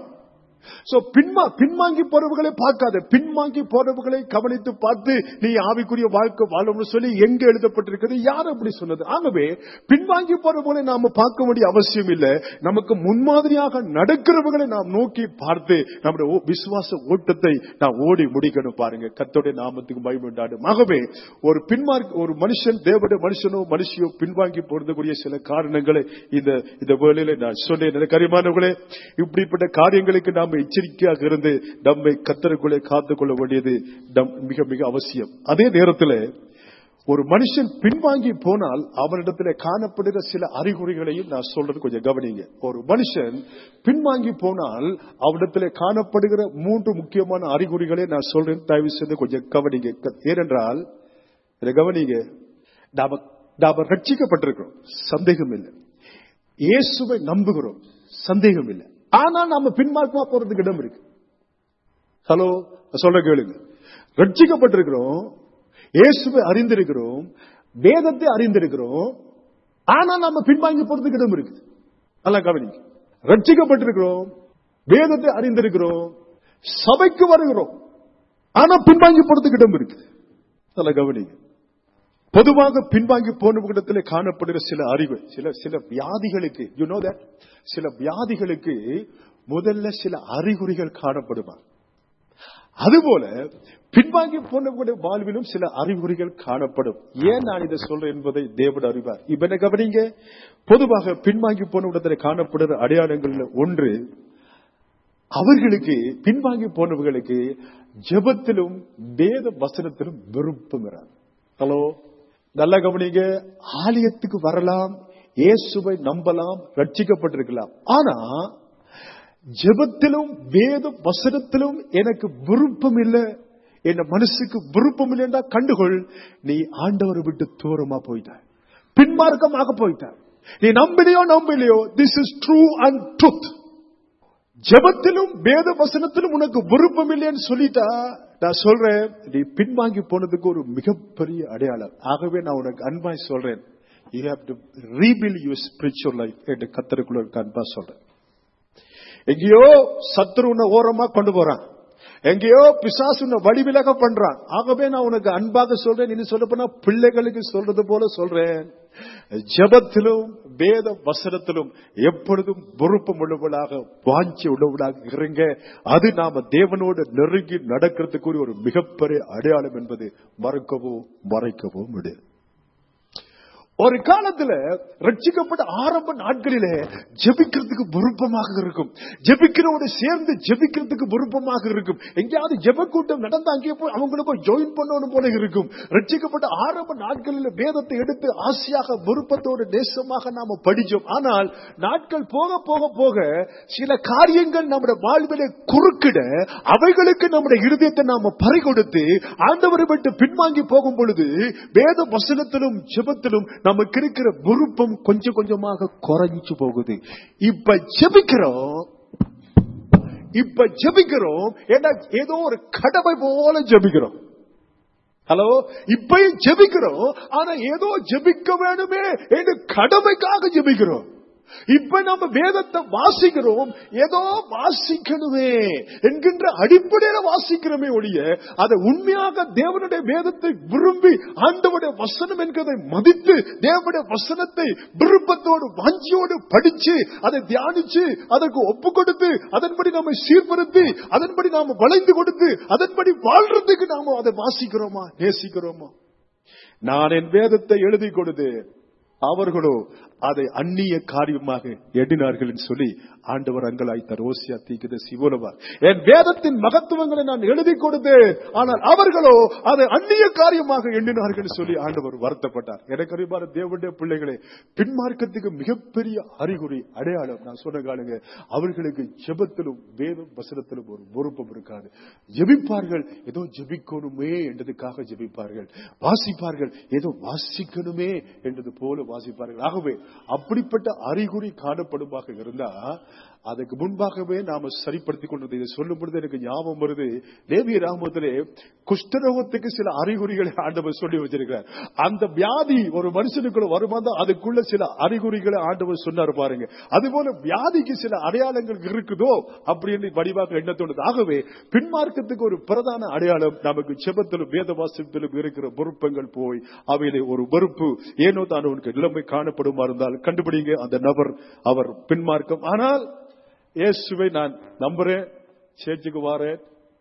பின்வாங்கி போறவர்களை பார்க்காத, பின்வாங்கி போறவர்களை கவனித்து பார்த்து நீ ஆவிக்குரிய வாழ்க்கை வாழணும்னு சொல்லி எங்க எழுதப்பட்டிருக்கிறது, யார் அப்படி சொன்னது? ஆகவே பின்வாங்கி போறவர்களை நாம பார்க்க வேண்டிய அவசியம் இல்லை. நமக்கு முன்மாதிரியாக நடக்கிறவர்களை நாம் நோக்கி பார்த்து நம்முடைய விசுவாச ஓட்டத்தை நாம் ஓடி முடிக்கணும். பாருங்க, கர்த்தருடைய நாமத்துக்கு மகிமை உண்டாடும். ஆகவே ஒரு பின்மார்க் ஒரு மனுஷன் தேவனுடைய மனுஷனோ மனுஷியோ பின்வாங்கி போறதுக்குரிய சில காரணங்களை இந்த இந்த வேளையில நான் சொன்னேன். கரிமானவர்களே, இப்படிப்பட்ட காரியங்களுக்கு நாம் எச்சரிக்கையாக இருந்து நம்மை கர்த்தருக்குள்ளே காத்துக் கொள்ள வேண்டியது மிக மிக அவசியம். அதே நேரத்தில் ஒரு மனுஷன் பின்வாங்கி போனால் அவனிடத்தில் காணப்படுகிற சில அறிகுறிகளையும் நான் சொல்றது கொஞ்சம் கவனிங்க. ஒரு மனுஷன் பின்வாங்கி போனால் அவனிடத்தில் காணப்படுகிற மூன்று முக்கியமான அறிகுறிகளை நான் சொல்றேன், தயவு செய்து கொஞ்சம் கவனிங்க. ஏனென்றால் இதை கவனிங்க, நாம நாம ரட்சிக்கப்பட்டிருக்கிறோம், சந்தேகம் இல்லை. இயேசுவை நம்புகிறோம், சந்தேகம் இல்லை. ஆனா நாம பின்மாற்றமா போறதுக்கு இடம் இருக்கு. ஹலோ, சொல்ற கேளுங்க. ரட்சிக்கப்பட்டிருக்கிறோம், இயேசுவை அறிந்திருக்கிறோம், வேதத்தை அறிந்திருக்கிறோம், ஆனா நாம பின்வாங்கி போறதுக்கு இடம் இருக்கு. நல்லா கவனிங்க. ரட்சிக்கப்பட்டிருக்கிறோம், வேதத்தை அறிந்திருக்கிறோம், சபைக்கு வருகிறோம், ஆனா பின்வாங்கி போறதுக்கு இடம் இருக்கு. நல்லா கவனிங்க. பொதுவாக பின்வாங்கி போனவர்களிடத்தில் காணப்படுகிற சில அறிவு, சில சில வியாதிகளுக்கு, யூ நோ தட், சில வியாதிகளுக்கு முதல்ல சில அறிகுறிகள் காணப்படுமா? அதுபோல பின்வாங்கி போனவர்களுடைய வாழ்விலும் சில அறிகுறிகள் காணப்படும். ஏன் நான் இதை சொல்றேன் என்பதை தேவன் அறிவார். இப்ப என்ன கவனிங்க, பொதுவாக பின்வாங்கி போனவர்களிடத்தில் காணப்படுகிற அடையாளங்கள் ஒன்று, அவர்களுக்கு பின்வாங்கி போனவர்களுக்கு ஜெபத்திலும் வேத வசனத்திலும் விருப்பம் இராது. ஹலோ, நல்லா கவனிங்க. ஆலயத்துக்கு வரலாம், இயேசுவை நம்பலாம், ரட்சிக்கப்பட்டிருக்கலாம். ஆனா ஜெபத்திலும் வேத வசனத்திலும் எனக்கு விருப்பம் இல்லை, என் மனசுக்கு விருப்பம் இல்லைன்னா கண்டுகொள், நீ ஆண்டவரை விட்டு தூரமா போயிட்டாய், பின்மார்க்கமாக போயிட்டாய். நீ நம்பிலையோ நம்பலையோ, this is true and truth. ஜெபத்திலும் வேத வசனத்திலும் உனக்கு விருப்பம் இல்லைன்னு சொல்லிட்டா, நான் சொல்றேன், நீ பின்வாங்கி போனதுக்கு ஒரு மிகப்பெரிய அடையாளம். ஆகவே நான் உனக்கு அன்பாய் சொல்றேன், you have to rebuild your spiritual life என்று கர்த்தருக்குள்ள அன்பா சொல்றேன். எங்கேயோ சத்துரு உன்னை ஓரமா கொண்டு போறான், எங்கேயோ பிசாசு உன்னை வடிவிலக பண்றான். ஆகவே நான் உனக்கு அன்பாக சொல்றேன், நீ சொல்ல போனா பிள்ளைகளுக்கு சொல்றது போல சொல்றேன், ஜெபத்திலும் வேத வசனத்திலும் எப்பொழுதும் விருப்பம் உள்ளவர்களாக, வாஞ்சி உள்ளவர்களாக இருங்க. அது நாம தேவனோடு நெருங்கி நடக்கிறதுக்குரிய ஒரு மிகப்பெரிய அடையாளம் என்பது மறக்கவோ மறைக்கவோ முடியாது. ஒரு காலத்துல ரட்சிக்கப்பட்ட ஆரம்ப நாட்களிலே ஜெபிக்கிறதுக்கு விருப்பமாக இருக்கும், ஜெபிக்கிறவங்க சேர்ந்து ஜெபிக்கிறதுக்கு விருப்பமாக இருக்கும். எங்கேயாவது ஜெப கூட்டம் நடந்து அங்கே போய் அவங்களுக்கும் ஜாயின் பண்ணணும் போல இருக்கும். ரட்சிக்கப்பட்ட ஆரம்ப நாட்களில் வேதத்தை எடுத்து ஆசையாக விருப்பத்தோடு நேசமாக நாம படிச்சோம். ஆனால் நாட்கள் போக போக போக சில காரியங்கள் நம்முடைய வாழ்விலே குறுக்கிட, அவைகளுக்கு நம்முடைய இருதயத்தை நாம பறிகொடுத்து ஆண்டவரை விட்டு பின்வாங்கி போகும் பொழுது வேத வசனத்திலும் ஜெபத்திலும் நமக்கு இருக்கிற விருப்பம் கொஞ்சம் கொஞ்சமாக குறைஞ்சு போகுது. இப்ப ஜெபிக்கிறோம், இப்ப ஜெபிக்கிறோம், ஏதோ ஒரு கடமை போல ஜெபிக்கிறோம். ஹலோ, இப்பயும் ஜெபிக்கிறோம், ஆனா ஏதோ ஜெபிக்க வேணுமே என்று கடமைக்காக ஜெபிக்கிறோம். இப்ப நம்ம வேதத்தை வாசிக்கிறோம், ஏதோ வாசிக்கணுமே என்கின்ற அடிப்படையில வாசிக்கிறோமே ஒழிய, அதை உண்மையாக தேவனுடைய வேதத்தை விரும்பி ஆண்டவருடைய வசனம் என்கிறதை மதித்து தேவனுடைய வசனத்தை விருப்பத்தோடு வாஞ்சியோடு படிச்சு அதை தியானிச்சு அதற்கு ஒப்பு கொடுத்து அதன்படி நாம சீர்படுத்தி அதன்படி நாம வளைந்து கொடுத்து அதன்படி வாழ்றதுக்கு நாம அதை வாசிக்கிறோமா, நேசிக்கிறோமா? நான் என் வேதத்தை எழுதி கொடுத்து அவர்களோ அதை அந்நிய காரியமாக எண்ணினார்கள் சொல்லி ஆண்டவர் அங்கலாய்த்தார். ஓசியா தீர்க்கதரிசி போலவா, என் வேதத்தின் மகத்துவங்களை நான் எழுதி கொடுத்தேன், ஆனால் அவர்களோ அதை அந்நிய காரியமாக எண்ணினார்கள் சொல்லி ஆண்டவர் வருத்தப்பட்டார். எனக்கு அறிவான தேவனுடைய பிள்ளைகளே, பின்மார்க்கத்துக்கு மிகப்பெரிய அறிகுறி அடையாளம் நான் சொன்ன காலங்க, அவர்களுக்கு ஜெபத்திலும் வேதம் வசனத்திலும் ஒரு விருப்பம் இருக்காது. ஜெபிப்பார்கள், ஏதோ ஜெபிக்கணுமே என்றதுக்காக ஜெபிப்பார்கள், வாசிப்பார்கள், ஏதோ வாசிக்கணுமே என்றது போல வாசிப்பார்கள். ஆகவே அப்படிப்பட்ட அறிகுறி காணப்படுமாக இருந்தா அதுக்கு முன்பாகவே நாம சரிப்படுத்திக் கொண்டது. இதை சொல்லும் பொழுது எனக்கு ஞாபகம் வருது, லேவிய ராமத்திலே குஷ்டரோகத்துக்கு சில அறிகுறிகளை ஆண்டவர் சொல்லி வச்சிருக்கிறார். அந்த வியாதி ஒரு மனுஷனுக்குள்ள வருமாதான் அதுக்குள்ள சில அறிகுறிகளை ஆண்டவர் சொன்னார் பாருங்க. அதுபோல வியாதிக்கு சில அடையாளங்கள் இருக்குதோ அப்படின்னு வடிவாக எண்ண தோணுது. ஆகவே பின்மார்க்கத்துக்கு ஒரு பிரதான அடையாளம் நமக்கு ஜெபத்திலும் வேத வாசிப்பிலும் இருக்கிற விருப்பங்கள் போய் அவையிலே ஒரு வெறுப்பு ஏனோ தான் உனக்கு நிலைமை காணப்படுமா இருந்தால் கண்டுபிடிங்க, அந்த நபர் அவர் பின்மார்க்கம். ஆனால் இயேசுவை நான் நம்புறேன், சேர்ச்சுக்கு வாரேன்,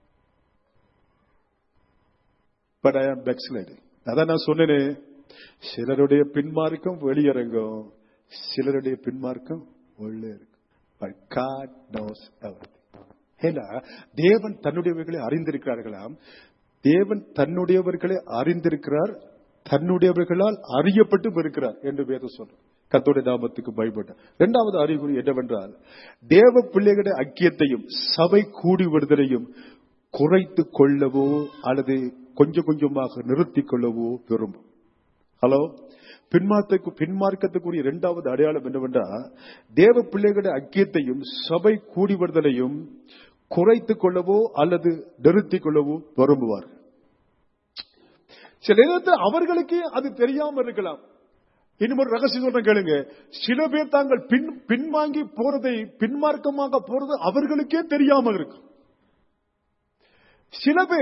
பட் ஐ ஆம் பேக்ஸ்லைடிங். அதான் நான் சொன்னேனே, சிலருடைய பின்மார்க்கம் வெளியரங்கும், சிலருடைய பின்மார்க்கம் உள்ளே இருக்கும். But God knows everything. ஏன்னா தேவன் தன்னுடையவர்களை அறிந்திருக்கிறார்களாம், தேவன் தன்னுடையவர்களை அறிந்திருக்கிறார், தன்னுடையவர்களால் அறியப்பட்டு இருக்கிறார் என்று வேதம் சொல்றார். கர்த்தருடைய நாமத்துக்கு பயப்பட்ட இரண்டாவது அறிகுறி என்னவென்றால், தேவ பிள்ளைகளுடைய ஐக்கியத்தையும் சபை கூடி விடுதலையும் குறைத்து கொள்ளவோ அல்லது கொஞ்சம் கொஞ்சமாக நிறுத்திக் கொள்ளவோ விரும்பும். ஹலோ, பின்மார்க்கு பின்மார்க்கத்துக்குரிய இரண்டாவது அடையாளம் என்னவென்றால், தேவ பிள்ளைகளுடைய ஐக்கியத்தையும் சபை கூடி விடுதலையும் குறைத்துக் கொள்ளவோ அல்லது நிறுத்திக் கொள்ளவோ விரும்புவார்கள். சில நேரத்தில் அவர்களுக்கு அது தெரியாம இருக்கலாம். இன்னும் ஒரு ரகசியம் சொல்றேன் கேளுங்க, சில பேர் தாங்கள் பின் பின்வாங்கி போறதை பின்மார்க்கமாக போறது அவர்களுக்கே தெரியாம இருக்கு. சில பேர்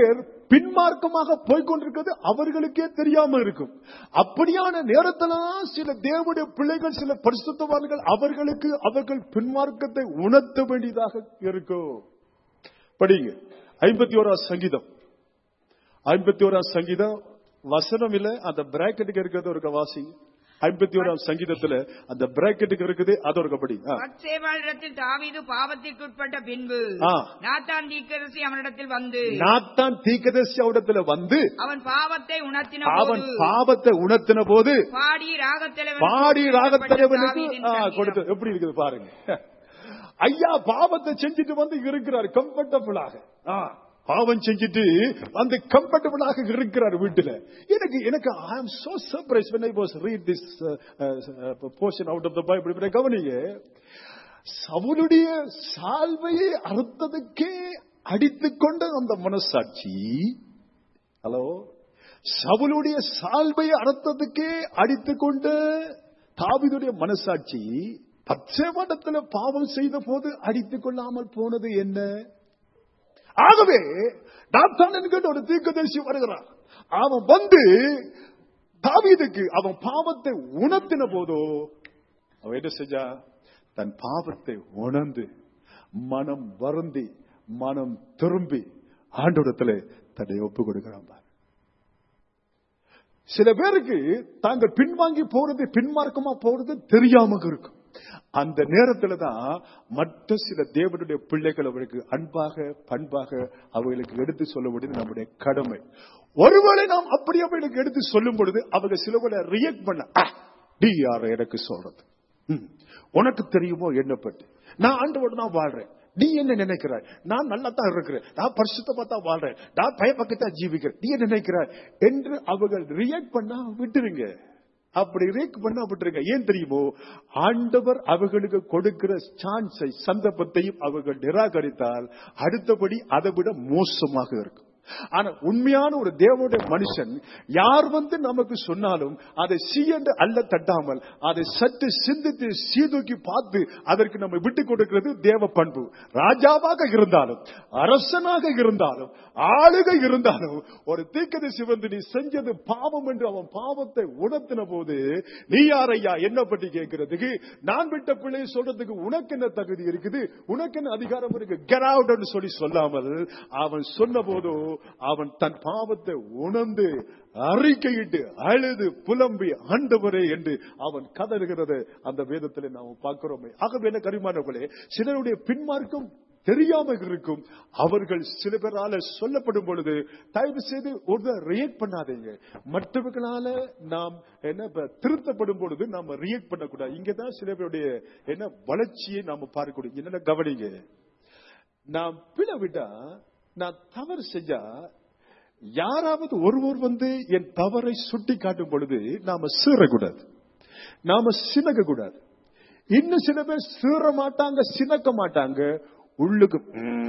பின்மார்க்கமாக போய்கொண்டிருக்கிறது அவர்களுக்கே தெரியாம இருக்கும். அப்படியான நேரத்தில் சில தேவனுடைய பிள்ளைகள், சில பரிசுத்தவான்கள் அவர்களுக்கு அவர்கள் பின்மார்க்கத்தை உணர்த்த வேண்டியதாக இருக்கும். படிங்க ஐம்பத்தி ஓராம் சங்கீதம். ஐம்பத்தி ஓராம் சங்கீதம் வசனம் இல்ல, அந்த பிராக்கெட்டுக்கு இருக்கிறது ஒரு வாசி. ஐம்பத்தி ஓராம் சங்கீதத்துல அந்த பிராக்கெட்டுக்கு இருக்குது, அதோட படி. பத்சேபாளிடத்தில் தாவீது பாவத்திற்கு உட்பட்ட பின்பு நாத்தான் தீர்க்கதரிசி அவனிடத்தில் வந்து நாத்தான் தீர்க்கதரிசி அவனிடத்தில் வந்து அவன் பாவத்தை உணர்த்தின அவன் பாவத்தை உணர்த்தின போது பாடி ராகத்தலைவன் பாடி ராகத்தலைவனுக்கு கொடுத்து எப்படி இருக்குது பாருங்க. ஐயா பாவத்தை செஞ்சுட்டு வந்து இருக்கிறார் கம்ஃபர்டபுளாக, பாவம் செஞ்சுட்டு அந்த கம்ஃபர்டபுளாக இருக்கிறார் வீட்டுல. எனக்கு எனக்கு I am so surprised when I was read this uh, uh, portion out of the Bible. கவனிங்க, சவுலுடைய சால்வையை அறுத்ததுக்கே அடித்துக்கொண்ட அந்த மனசாட்சி, ஹலோ, சவுலுடைய சால்வையை அறுத்ததுக்கே அடித்துக்கொண்ட தாவீதுடைய மனசாட்சி பத்சேபாவிடத்தில் பாவம் செய்த போது அடித்துக் கொள்ளாமல் போனது என்ன? ஆகவே நாத்தான் என்கிற ஒரு தீர்க்கதரிசி வருகிறார். அவன் வந்து தாவீதுக்கு அவன் பாவத்தை உணர்த்தின போதோ அவன் என்ன செஞ்சா, தன் பாவத்தை உணர்ந்து மனம் வருந்தி மனம் திரும்பி ஆண்டவரிடத்தில் தன்னை ஒப்பு கொடுக்கிறான். சில பேருக்கு தாங்கள் பின்வாங்கி போறது, பின்மார்க்கமா போறது தெரியாம இருக்கும். அந்த நேரத்துல தான் மற்ற சில தேவனுடைய பிள்ளைகள் அவர்களுக்கு அன்பாக பண்பாக அவர்களுக்கு எடுத்து சொல்ல வேண்டியது நம்முடைய கடமை. ஒருவேளை நாம் அப்படி அவர்களுக்கு எடுத்து சொல்லும் பொழுது அவங்க சில பேரை ரியாக்ட் பண்ண, நீ யார எனக்கு சொல்றது, உனக்கு தெரியுமோ என்ன பற்றி, நான் ஆண்டவரோடு தான் வாழ்றேன், நீ என்ன நினைக்கிறாய், நான் நல்லா தான் இருக்கிறேன், நான் பரிசுத்தமா தான் வாழ்றேன், நான் பயப்பக்கத்தான் ஜீவிக்கிறேன், நீ என்ன நினைக்கிறாய் என்று அவர்கள் ரியாக்ட் பண்ணா விட்டுருங்க. அப்படி ரியாக்ட் பண்ணா விட்டுருங்க. ஏன் தெரியுமோ, ஆண்டவர் அவர்களுக்கு கொடுக்கிற சான்ஸை சந்தர்ப்பத்தையும் அவர்கள் நிராகரித்தால் அடுத்தபடி அதை விட மோசமாக இருக்கும். ஆனா உண்மையான ஒரு தேவனுடைய மனுஷன் யார் வந்து நமக்கு சொன்னாலும் அதை சி என்று அல்ல தட்டாமல் அதை சற்று சிந்தித்து சீதூக்கி பார்த்து அதற்கு நம்ம விட்டு கொடுக்கிறது தேவ பண்பு. ராஜாவாக இருந்தாலும் அரசனாக இருந்தாலும் ஆளுகை இருந்தாலும் ஒரு தீர்க்கதரிசி வந்து நீ செஞ்சது பாவம் என்று அவன் பாவத்தை உணர்த்தின போது நீ யாரையா என்ன பற்றி கேட்கிறதுக்கு, நான் விட்ட பிள்ளையை சொல்றதுக்கு உனக்கு என்ன தகுதி இருக்குது, உனக்கு என்ன அதிகாரம் இருக்கு, கெட் அவுட் என்று சொல்லி சொல்லாமல் அவன் சொன்ன போதோ அவன் தன் பாவத்தை உணர்ந்து அறிக்கையிட்டு அழுது புலம்பி ஆண்டவரே என்று அவன் கதறுகிறத அந்த வேதத்தில் நாம் பார்க்கிறோமே. ஆகவே என்ன கரிமானவர்களே, சிலருடைய பின்மார்க்கம் தெரியாம இருக்கும். அவர்கள் சில பேரால சொல்லப்படும் பொழுது தயவு செய்து ஒரு ரியாக்ட் பண்ணாதீங்க. மற்றவர்களால நாம் என்ன திருத்தப்படும் பொழுது நாம ரியாக்ட் பண்ணக்கூடாது. இங்கதான் சில பேருடைய என்ன வளர்ச்சியை நாம பார்க்கக்கூடிய. என்ன கவனிங்க, நாம் பிழை விட்டா, நான் தவறு செஞ்சா யாராவது ஒருவர் வந்து என் தவறை சுட்டி காட்டும் பொழுது நாம சீரக்கூடாது, நாம சினக்க கூடாது. இன்னும் சில பேர் சீர மாட்டாங்க, சினக்க மாட்டாங்க. உள்ளுக்கு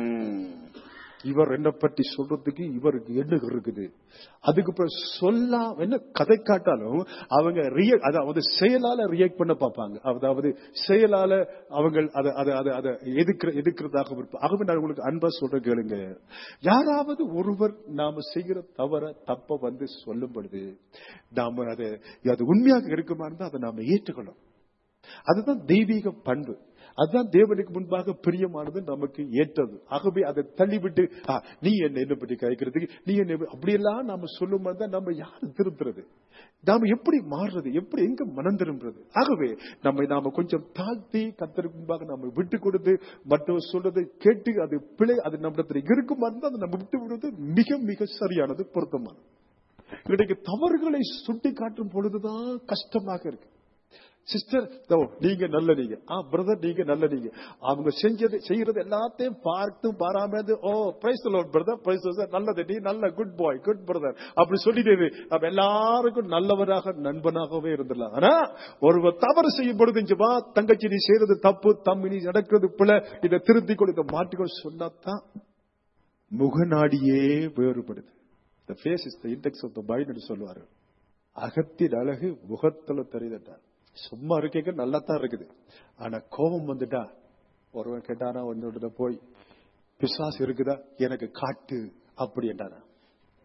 இவர் என்ன பற்றி சொல்றதுக்கு இவருக்கு என்ன இருக்குது, அதுக்கு சொல்ல என்ன கதை காட்டாலும் அவங்க அதாவது செயலால ரியாக்ட் பண்ண பார்ப்பாங்க. அதாவது செயலால அவங்க அதை எதிர்க்கிற எதிர்க்கிறதாக இருப்பாங்க. ஆகவே நான் உங்களுக்கு அன்பா சொல்ற கேளுங்க, யாராவது ஒருவர் நாம செய்கிற தவற தப்ப வந்து சொல்லும் பொழுது நாம அதை அது உண்மையாக இருக்குமா இருந்தா அதை நாம ஏற்றுக்கணும். அதுதான் தெய்வீக பண்பு, அதுதான் தேவனுக்கு முன்பாக பிரியமானது, நமக்கு ஏற்றது. ஆகவே அதை தள்ளிவிட்டு நீ என்ன என்ன பற்றி கேட்கறதுக்கு, நீ என்ன அப்படியெல்லாம் நாம சொல்லும் போது நம்ம யாரு திருத்துறது, நாம எப்படி மாறுறது, எப்படி எங்க மனம் திரும்புறது. ஆகவே நம்ம நாம கொஞ்சம் தாழ்த்தி கர்த்தருக்கு முன்பாக நாம விட்டு கொடுத்து மற்றவர் சொல்றதை கேட்டு அது பிழை அது நம்மிடத்துல இருக்குமா இருந்தா அதை நம்ம விட்டு விடுவது மிக மிக சரியானது, பொருத்தமானது. இன்றைக்கு தவறுகளை சுட்டி காட்டும் பொழுதுதான் கஷ்டமாக இருக்கு. சிஸ்டர் நீங்க நல்ல நீங்க, பிரதர் நீங்க நல்ல நீங்க, அவங்க செஞ்சது செய்யறது எல்லாத்தையும் பார்த்தும் பாராம oh praise the Lord brother, praise the Lord, நல்லது நீ நல்ல குட் பாய் குட் பிரதர் அப்படி சொல்லிட்டு நம்ம எல்லாருக்கும் நல்லவராக நண்பனாகவே இருந்துடலாம். ஆனா ஒருவர் தவறு செய்யும் பொழுது தங்கச்சி நீ செய்யறது தப்பு, தம்பி நீ நடக்கிறது பிள்ளை, இதை திருத்தி கொடுக்க மாட்டிக்கொள் சொன்னாதான் முகநாடியே வேறுபடுது. The face is the index of the mind என்று சொல்லுவாரு. அகத்தின் அழகு முகத்துல தெரியுதுட்டார். சும்மா இருக்க நல்லா தான் இருக்குது, ஆனா கோபம் வந்துட்டா ஒருவன் கேட்டானா ஒன்னோட போய் பிசாசு இருக்குதா எனக்கு காட்டு அப்படி என்றானா.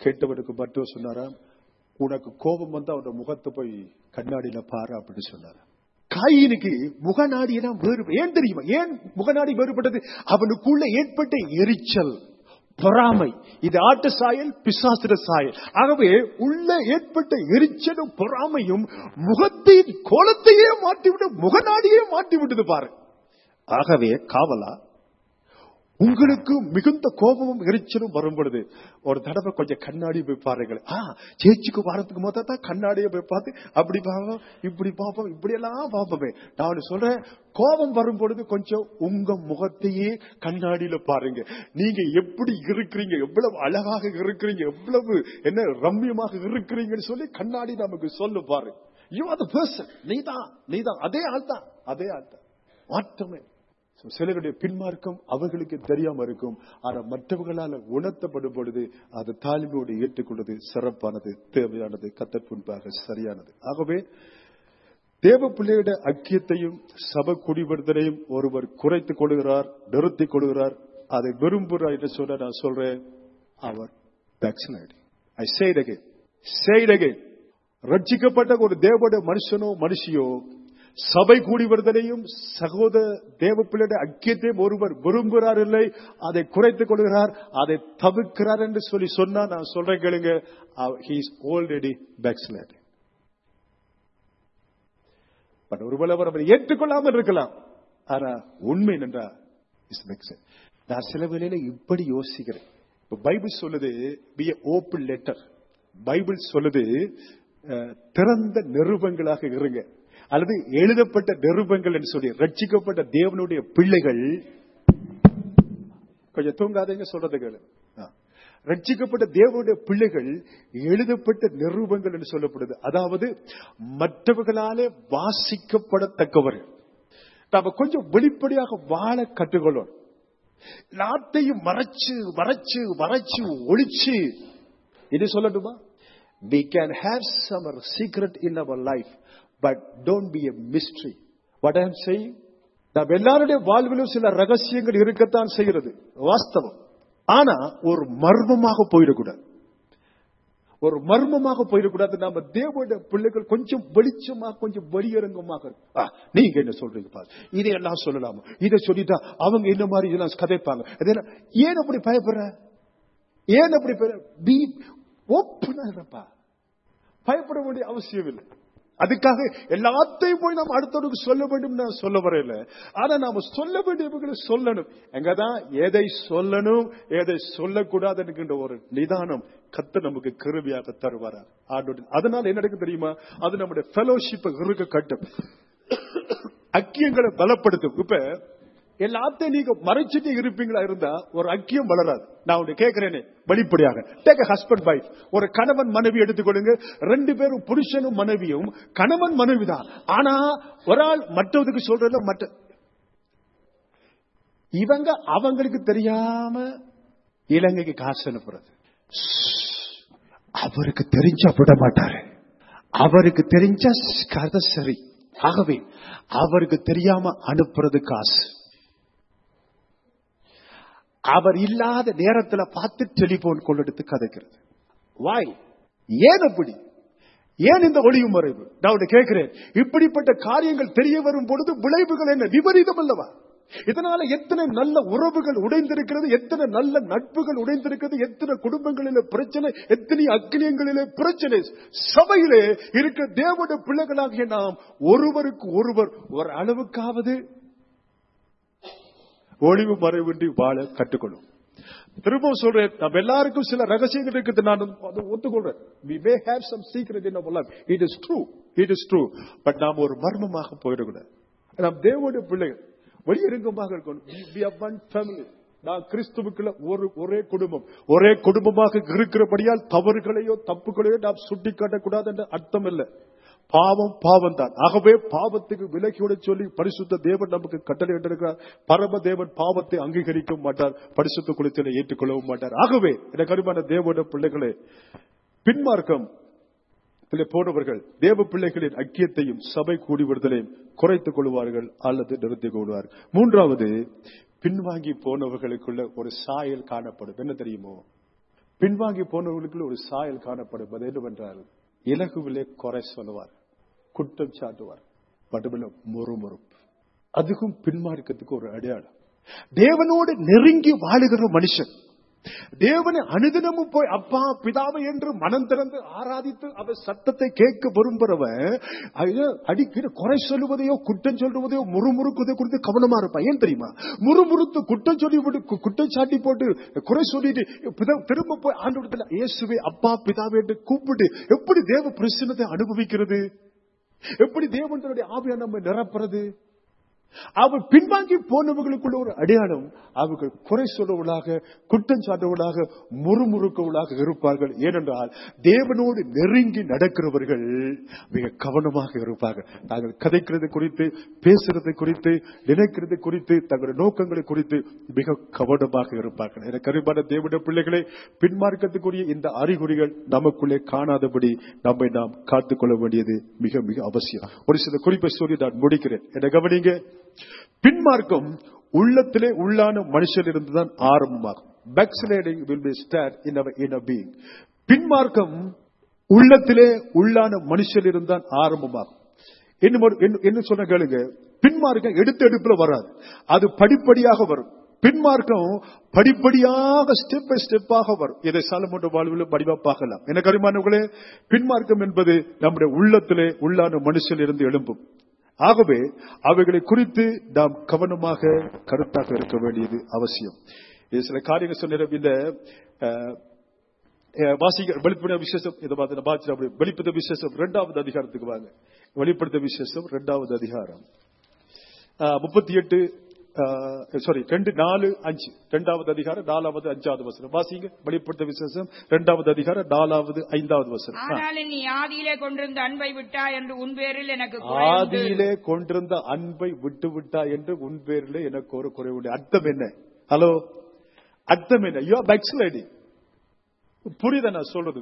கேட்டவனுக்கு மட்டும் சொன்னாரா, உனக்கு கோபம் வந்தா அவனோட முகத்தை போய் கண்ணாடியில பாரு அப்படின்னு சொன்னாரா. காயினுக்கு முகநாடியெல்லாம் வேறு, ஏன் தெரியுமா? ஏன் முகநாடி வேறுபட்டது? அவனுக்குள்ள ஏற்பட்ட எரிச்சல், பொறாமை. இது ஆட்டு சாயல், பிசாசுர சாயல். ஆகவே உள்ள ஏற்பட்ட எரிச்சலும் பொறாமையும் முகத்தின் கோலத்தையே மாற்றிவிட்டு முகநாடியே மாற்றிவிட்டது பாரு. ஆகவே காவலா, உங்களுக்கு மிகுந்த கோபமும் எரிச்சலும் வரும் பொழுது ஒரு தடவை கொஞ்சம் கண்ணாடி போய் பாருங்கள். ஆ சேச்சிக்கு வாரத்துக்கு மொத்தம் தான் கண்ணாடியை போய் பார்த்து அப்படி பார்ப்போம், இப்படி பார்ப்போம், இப்படி எல்லாம் பார்ப்போமே. நான் சொல்றேன், கோபம் வரும் பொழுது கொஞ்சம் உங்க முகத்தையே கண்ணாடியில பாருங்க. நீங்க எப்படி இருக்கிறீங்க, எவ்வளவு அழகாக இருக்கிறீங்க, எவ்வளவு என்ன ரம்யமாக இருக்கிறீங்கன்னு சொல்லி கண்ணாடி நமக்கு சொல்லு பாரு. You are the person. நீதான் நீதான் அதே ஆள் தான், அதே ஆள் தான், மாற்றமே. சிலருடைய பின்மார்க்கம் அவர்களுக்கு தெரியாம இருக்கும். ஆனா மற்றவர்களால் உணர்த்தப்படும் பொழுது அது தாழ்மையோடு ஏற்றுக்கொள்வது சிறப்பானது, தேவையானது, கர்த்தர் முன்பாக சரியானது. ஆகவே தேவ பிள்ளையுடைய ஐக்கியத்தையும் சபை குடிவருதலையும் ஒருவர் குறைத்துக் கொள்கிறார், நிறுத்திக் கொள்கிறார், அதை விரும்புகிறார் என்று சொல்ல நான் சொல்றேன், அவர் backsliding. I say it again. Say it again. ரட்சிக்கப்பட்ட ஒரு தேவனுடைய மனுஷனோ மனுஷியோ சபை கூடி வருதலையும் சகோதர தேவ பிள்ளையுடைய ஐக்கியத்தையும் ஒருவர் விரும்புகிறார் இல்லை, அதை குறைத்துக் கொள்கிறார், அதை தவிர்க்கிறார் என்று சொல்லி சொன்னா நான் சொல்றேன் கேளுங்க, he is already backsliding. But ஒருவேளை அவர் ஏற்றுக்கொள்ளாமல் இருக்கலாம். ஆனா உண்மை என்றா இஸ் backsliding. நான் சில வேளையில இப்படி யோசிக்கிறேன். பைபிள் சொல்லுது be an open letter. Bible சொல்லுது திறந்த நிருபங்களாக இருங்க, அல்லது எழுதப்பட்ட நிருபங்கள் என்று சொல்லி. ரட்சிக்கப்பட்ட தேவனுடைய பிள்ளைகள் கொஞ்சம் தூங்காதீங்க, சொல்றது கேளு. ரட்சிக்கப்பட்ட தேவனுடைய பிள்ளைகள் எழுதப்பட்ட நிருபங்கள் என்று சொல்லப்படுது. அதாவது மற்றவர்களாலே வாசிக்கப்படத்தக்கவர்கள். நாம கொஞ்சம் வெளிப்படையாக வாழ கற்றுக்கொள்ளும். நாட்டையும் மறைச்சு மறைச்சு மறைச்சு ஒளிச்சு இது சொல்லட்டுமா? We can have some secret in our life, but don't be a mystery. What I am saying, நாம் எல்லாருடைய வாழ்விலும் சில ரகசியங்கள் இருக்கத்தான் செய்கிறது, வாஸ்தவம். ஆனா ஒரு மர்மமாக போயிடக்கூடாது, ஒரு மர்மமாக போயிடக்கூடாது. நம்ம தேவனுடைய பிள்ளைகள் கொஞ்சம் வெளிச்சமாக, கொஞ்சம் வெளியரங்கமாக. நீங்க என்ன சொல்றீங்க பாரு, இதையெல்லாம் சொல்லலாமா, இதை சொல்லிட்டா அவங்க என்ன மாதிரி இதெல்லாம் கதைப்பாங்க. ஏன் அப்படி பயப்படுற? ஏன் அப்படி பி ஓப்பனா இருப்பா, பயப்பட வேண்டிய அவசியம் இல்லை. அதுக்காக எல்லாத்தையும் போய் நாம் அடுத்தவருக்கு சொல்ல வேண்டும் நான் சொல்ல வரையில. ஆனா நாம சொல்ல வேண்டியவர்களை சொல்லணும். எங்கதான் எதை சொல்லணும் எதை சொல்லக்கூடாது என்கின்ற ஒரு நிதானம் கர்த்தர் நமக்கு கிருபையாக தருவாரா. அதனால என்ன நடக்கும் தெரியுமா? அது நம்முடைய ஃபெலோஷிப்பை இருக்க கட்டும், ஐக்கியங்களை பலப்படுத்தும். இப்ப எல்லாத்தையும் நீங்க மறைச்சிட்டு இருப்பீங்களா இருந்தா ஒரு ஐக்கியம் வளராது. நான் உன்னை கேட்கிறேனே வெளிப்படையாக, டேக் a husband wife. ஒரு கணவன் மனைவி எடுத்துக்கொள்ளுங்க. ரெண்டு பேரும் புருஷனும் மனைவியும் கணவன் மனைவிதான். ஆனா ஒரு ஆள் மற்றவருக்கு சொல்றதுல மற்ற இவங்க அவங்களுக்கு தெரியாம இலங்கைக்கு காசு அனுப்புறது. அவருக்கு தெரிஞ்சா விட மாட்டாரு, அவருக்கு தெரிஞ்சா கதை சரி. ஆகவே அவருக்கு தெரியாம அனுப்புறது காசு. அவர் இல்லாத நேரத்துல பார்த்து டெலிபோன் கொண்டு எடுத்து கதைக்கிறது. வாய் ஏன் அப்படி? ஏன் இந்த ஒளியும் மறைவு? நான் கேட்கிறேன், இப்படிப்பட்ட காரியங்கள் தெரிய வரும் பொழுது விளைவுகள் என்ன? விபரீதம் அல்லவா? இதனால எத்தனை நல்ல உறவுகள் உடைந்திருக்கிறது, எத்தனை நல்ல நட்புகள் உடைந்திருக்கிறது, எத்தனை குடும்பங்களிலே பிரச்சனை, எத்தனை அக்னியங்களிலே பிரச்சனை. சபையிலே இருக்கிற தேவனுடைய பிள்ளைகளாகிய நாம் ஒருவருக்கு ஒருவர் ஒரு அளவுக்காவது ஒளிவு மறைவின்றி வாழ கற்றுக்கொள்ளும். திரும்பவும் சொல்றேன், நம்ம எல்லாருக்கும் சில ரகசியங்கள் இருக்குது, நான் ஒத்துக்கொள்றேன். We may have some secret in our life. It is true. It is true. But நாம் ஒரு மர்மமாக போயிடக்கூடாது. நாம் தேவனுடைய பிள்ளைகள் வெளியரங்கமாக இருக்கணும். We are one family. நான் கிறிஸ்துவுக்குள்ள ஒரு ஒரே குடும்பம், ஒரே குடும்பமாக இருக்கிறபடியால் தவறுகளையோ தப்புகளையோ நாம் சுட்டி காட்டக்கூடாது என்ற அர்த்தம் இல்லை. பாவம் பாவம் தான். ஆகவே பாவத்துக்கு விலகியோட சொல்லி பரிசுத்த தேவன் நமக்கு கட்டளை இட்டிருக்கிறார். பரம தேவன் பாவத்தை அங்கீகரிக்க மாட்டார், பரிசுத்த குலத்திலே ஏற்றுக்கொள்ளவும் மாட்டார். ஆகவே எனக்கு அருமையான தேவனுடைய பிள்ளைகளே, பின்மார்க்கம் போனவர்கள் தேவ பிள்ளைகளின் ஐக்கியத்தையும் சபை கூடி விடுதலையும் குறைத்துக் கொள்வார்கள் அல்லது நிறுத்திக் கொள்வார்கள். மூன்றாவது, பின்வாங்கி போனவர்களுக்குள்ள ஒரு சாயல் காணப்படும். என்ன தெரியுமோ? பின்வாங்கி போனவர்களுக்கு ஒரு சாயல் காணப்படும். அது என்னவென்றால் இலகுவிலே குறை சொல்லுவார், குற்றம் சாட்டுவார், மட்டுமல்ல முறுமுறுப்பு. அதுக்கும் பின்மார்க்கத்துக்கு ஒரு அடையாளம். தேவனோடு நெருங்கி வாழுகிற மனுஷன், தேவனை அனுதினமும் போய் அப்பா பிதாவை என்று மனம் திறந்து ஆராதித்து அவர் சத்தத்தை கேட்க விரும்புறவன் அடிக்கடி குறை சொல்லுவதையோ குற்றம் சொல்லுவதையோ முறுமுறுக்குவதை குறித்து கவனமா இருப்பான். ஏன் தெரியுமா? முறுமுறுத்து குற்றம் சொல்லி போட்டு குற்றம் சாட்டி போட்டு குறை சொல்லிட்டு திரும்ப போய் ஆண்டவரிடத்துல இயேசுவே அப்பா பிதாவை என்று கூப்பிட்டு எப்படி தேவ பிரசன்னத்தை அனுபவிக்கிறது? எப்படி தேவனுடைய ஆவியை நம்ம நிரப்புறது? அவர் பின்வாங்கி போனவர்களுக்குள்ள ஒரு அடையாளம், அவர்கள் குறை சொல்றவர்களாக குற்றம் சாட்டுவர்களாக முறுமுறுக்கவர்களாக இருப்பார்கள். ஏனென்றால் தேவனோடு நெருங்கி நடக்கிறவர்கள் மிக கவனமாக இருப்பார்கள். தாங்கள் கதைக்கிறது குறித்து, பேசுறது குறித்து, நினைக்கிறது குறித்து, தங்களுடைய நோக்கங்களை குறித்து மிக கவனமாக இருப்பார்கள். எனக்கு அருமையான தேவனுடைய பிள்ளைகளே, பின்மார்க்கத்துக்குரிய இந்த அறிகுறிகள் நமக்குள்ளே காணாதபடி நம்மை நாம் காத்துக்கொள்ள வேண்டியது மிக மிக அவசியம். ஒரு சில குறிப்பை சொல்லி நான் முடிக்கிறேன். என்ன கவனிங்க. பின்மார்க்கம் உள்ளத்திலே உள்ளான மனுஷன் இருந்துதான் ஆரம்பமாகும். backsliding will be start in our inner being. பின்மார்க்கம் உள்ளத்திலே உள்ளான மனுஷன் இருந்தான் ஆரம்பமாகும். என்ன சொன்ன கேளுங்க, பின்மார்க்கம் எடுத்த எடுப்புல வராது, அது படிப்படியாக வரும். பின்மார்க்கம் படிப்படியாக ஸ்டெப் பை ஸ்டெப்பாக வரும். இதை சாலமோன் வாழ்வில் படிவா பார்க்கலாம். எனக்கு அருமையானவர்களே, பின்மார்க்கம் என்பது நம்முடைய உள்ளத்திலே உள்ளான மனுஷன் இருந்து எழும்பும். ஆகவே அவைகளை குறித்து நாம் கவனமாக கருத்தாக இருக்க வேண்டியது அவசியம். இது சில காரியங்கள் சொன்ன இந்த வாசிக்க வெளிப்படுத்த விசேஷம் இதை பார்த்து வெளிப்படுத்த விசேஷம் இரண்டாவது அதிகாரத்துக்கு வாங்க. வெளிப்படுத்த விசேஷம் இரண்டாவது அதிகாரம் முப்பத்தி எட்டு சாரி ரெண்டு நாலு அஞ்சு இரண்டாவது அதிகாரம் நாலாவது அஞ்சாவது வசனம் வாசிங்க. வெளிப்படுத்த விசேஷம் இரண்டாவது அதிகாரம் நாலாவது ஐந்தாவது வசனம். ஆனாலும் நீ ஆதியிலே கொண்டிருந்த அன்பை விட்டா என்று உன் பேரில் எனக்கு ஆதியிலே கொண்டிருந்த அன்பை விட்டு விட்டா என்று உன் பேரில் எனக்கு ஒரு குறைவுண்டு. அர்த்தம் என்ன? ஹலோ, அர்த்தம் என்ன? You are backsliding. புரியுதா நான் சொல்றது?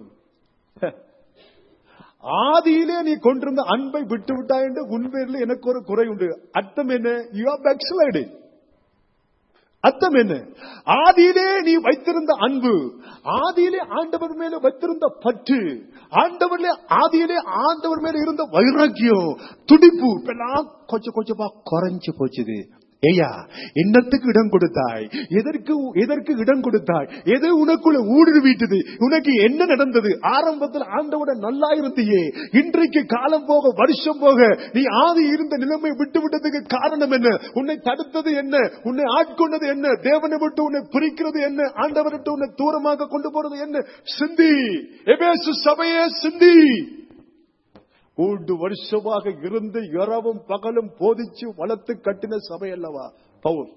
ஆதியிலே நீ கொண்டிருந்த அன்பை விட்டு விட்டா என்று உன் பேரில் எனக்கு ஒரு குறை உண்டு. அர்த்தம் என்ன? You are backsliding. அர்த்தம் என்ன? ஆதியிலே நீ வைத்திருந்த அன்பு, ஆதியிலே ஆண்டவர் மேல வைத்திருந்த பற்று, ஆண்டவர்ல ஆதியிலே ஆண்டவர் மேல இருந்த வைராக்கியம், துடிப்பு எல்லாம் கொஞ்சம் கொஞ்சமா குறைஞ்சு போச்சுது. ஏயா, என்னத்துக்கு இடம் கொடுத்தாய்? எதற்கு எதற்கு இடம் கொடுத்தாய்? எது உனக்குள்ள ஊடுருவிட்டது? உனக்கு என்ன நடந்தது? ஆரம்பத்தில் ஆண்டவோட நல்லா இருந்தியே, இன்றைக்கு காலம் போக வருஷம் போக நீ ஆதி இருந்த நிலைமை விட்டு விட்டதுக்கு காரணம் என்ன? உன்னை தடுத்தது என்ன? உன்னை ஆட்கொண்டது என்ன? தேவனை விட்டு உன்னை பிரிக்கிறது என்ன? ஆண்டவரை விட்டு உன்னை தூரமாக கொண்டு போறது என்ன? சிந்தி, எபேசு சபையே சிந்தி. மூன்று வருஷமாக இருந்து இரவும் பகலும் போதிச்சு வளர்த்து கட்டின சபை அல்லவா பவுல்.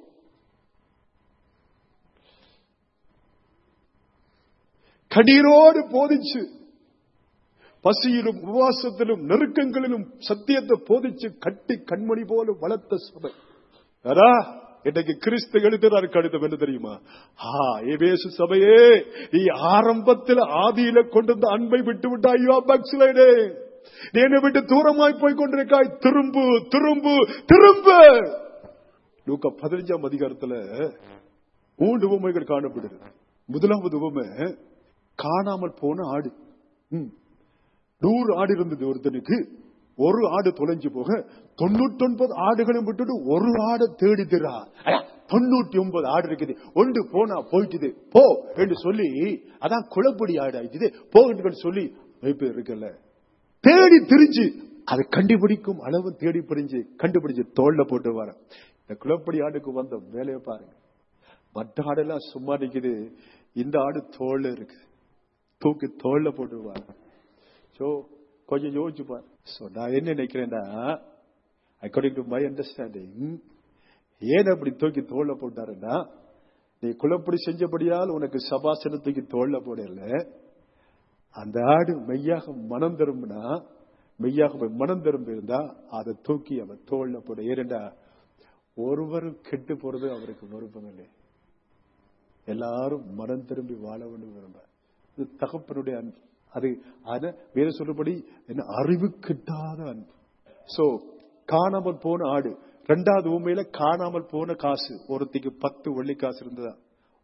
கண்ணீரோடு போதிச்சு, பசியிலும் உபவாசத்திலும் நெருக்கங்களிலும் சத்தியத்தை போதிச்சு கட்டி கண்மணி போல வளர்த்த சபை. இன்றைக்கு கிறிஸ்து எழுதுறாரு கடிதம் என்ன தெரியுமா? எபேசு சபையே, நீ ஆரம்பத்தில் ஆதியில கொண்டிருந்த அன்பை விட்டு விட்டாயோ பக்ஸ்லைடே, நீ என்னை விட்டு தூரமாய் போய் கொண்டிருக்காய், திரும்பு திரும்பு திரும்ப. லூக்கா பதினஞ்சாம் அதிகாரத்துல மூன்று உவமைகள் காணப்படுது. முதலாவது உவமை, காணாமல் போன ஆடு. நூறு ஆடு இருந்தது ஒருத்தனுக்கு, ஒரு ஆடு தொலைஞ்சு போக தொண்ணூத்தி ஒன்பது ஆடுகளும் விட்டுட்டு ஒரு ஆடு தேடிக்கிறா. தொண்ணூத்தி ஒன்பது ஆடு இருக்குது, ஒன்று போனா போயிட்டுது போ என்று சொல்லி, அதான் குளப்படி ஆடு ஆயிடுது போ என்று சொல்லி வைப்பு இருக்குல்ல, தேடி திரிஞ்சு அதை கண்டுபிடிக்கும் அளவு தேடி பிடிஞ்சு கண்டுபிடிச்சு தோல்ல போட்டு வர. இந்த குளப்படி ஆடுக்கு வந்த வேலையை பாருங்க. மற்ற ஆடெல்லாம் சும்மா நிக்குது, இந்த ஆடு தோல்ல இருக்கு, தூக்கி தோல்ல போட்டு வர. சோ கொஞ்சம் யோசிச்சு பாரு. நான் என்ன நினைக்கிறேன்னா, அக்கார்டிங் டு மை அண்டர்ஸ்டாண்டிங், ஏன் அப்படி தூக்கி தோல்ல போட்டாருன்னா, நீ குளப்படி செஞ்சபடியால் உனக்கு சபாசன தூக்கி தோல்ல போடல. அந்த ஆடு மெய்யாக மனம் திரும்பினா, மெய்யாக மனம் திரும்பி இருந்தா அதை தூக்கி அவன் தோல்ல போட. ஏனென்றா ஒருவரும் கெட்டு போறது அவருக்கு விருப்பம் இல்லை. எல்லாரும் மனம் திரும்பி வாழ வேண்டும் விரும்ப. இது தகப்பனுடைய அன்பு. அது அத வேற சொல்றபடி என்ன, அறிவு கிட்டாத அன்பு. சோ காணாமல் போன ஆடு. இரண்டாவது ஊமையில காணாமல் போன காசு. ஒருத்திக்கு பத்து வெள்ளி காசு இருந்ததா,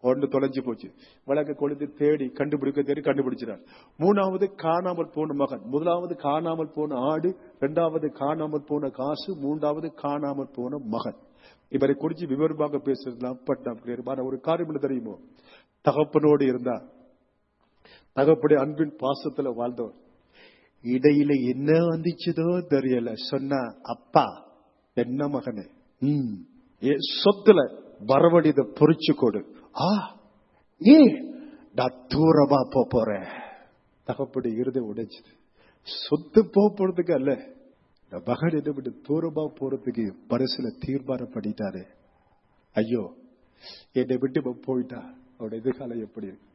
ஒன்று தொலைஞ்சு போச்சு. வழக்கு கொழுந்து தேடி கண்டுபிடிக்க தேடி கண்டுபிடிச்சார். மூணாவது காணாமல் போன மகன், முதலாவது காணாமல் போன ஆடு, இரண்டாவது காணாமல் போன காசு, மூன்றாவது காணாமல் போன மகன். இவரை குறிச்சு விவரமாக பேசுறதுலாம் பட்டம் ஒரு காரியம் என்ன தெரியுமோ, தகப்பனோடு இருந்தா தகப்படைய அன்பின் பாசத்துல வாழ்ந்தவர். இடையில என்ன வந்துச்சுதோ தெரியல, சொன்னா அப்பா என்ன மகனே, உம் சொத்துல வரவழித பொறிச்சு கொடு. ஆ ஏ நான் தூரமா போறேன். தகப்படி இருதை உடைச்சது. சொத்து போறதுக்கு அல்ல, மகன் என்ன விட்டு தூரமா போறதுக்கு பரிசுல தீர்மானம் பண்ணிட்டாரு. ஐயோ என்னை விட்டு போயிட்டா அவட எதிர்காலம் எப்படி இருக்கு?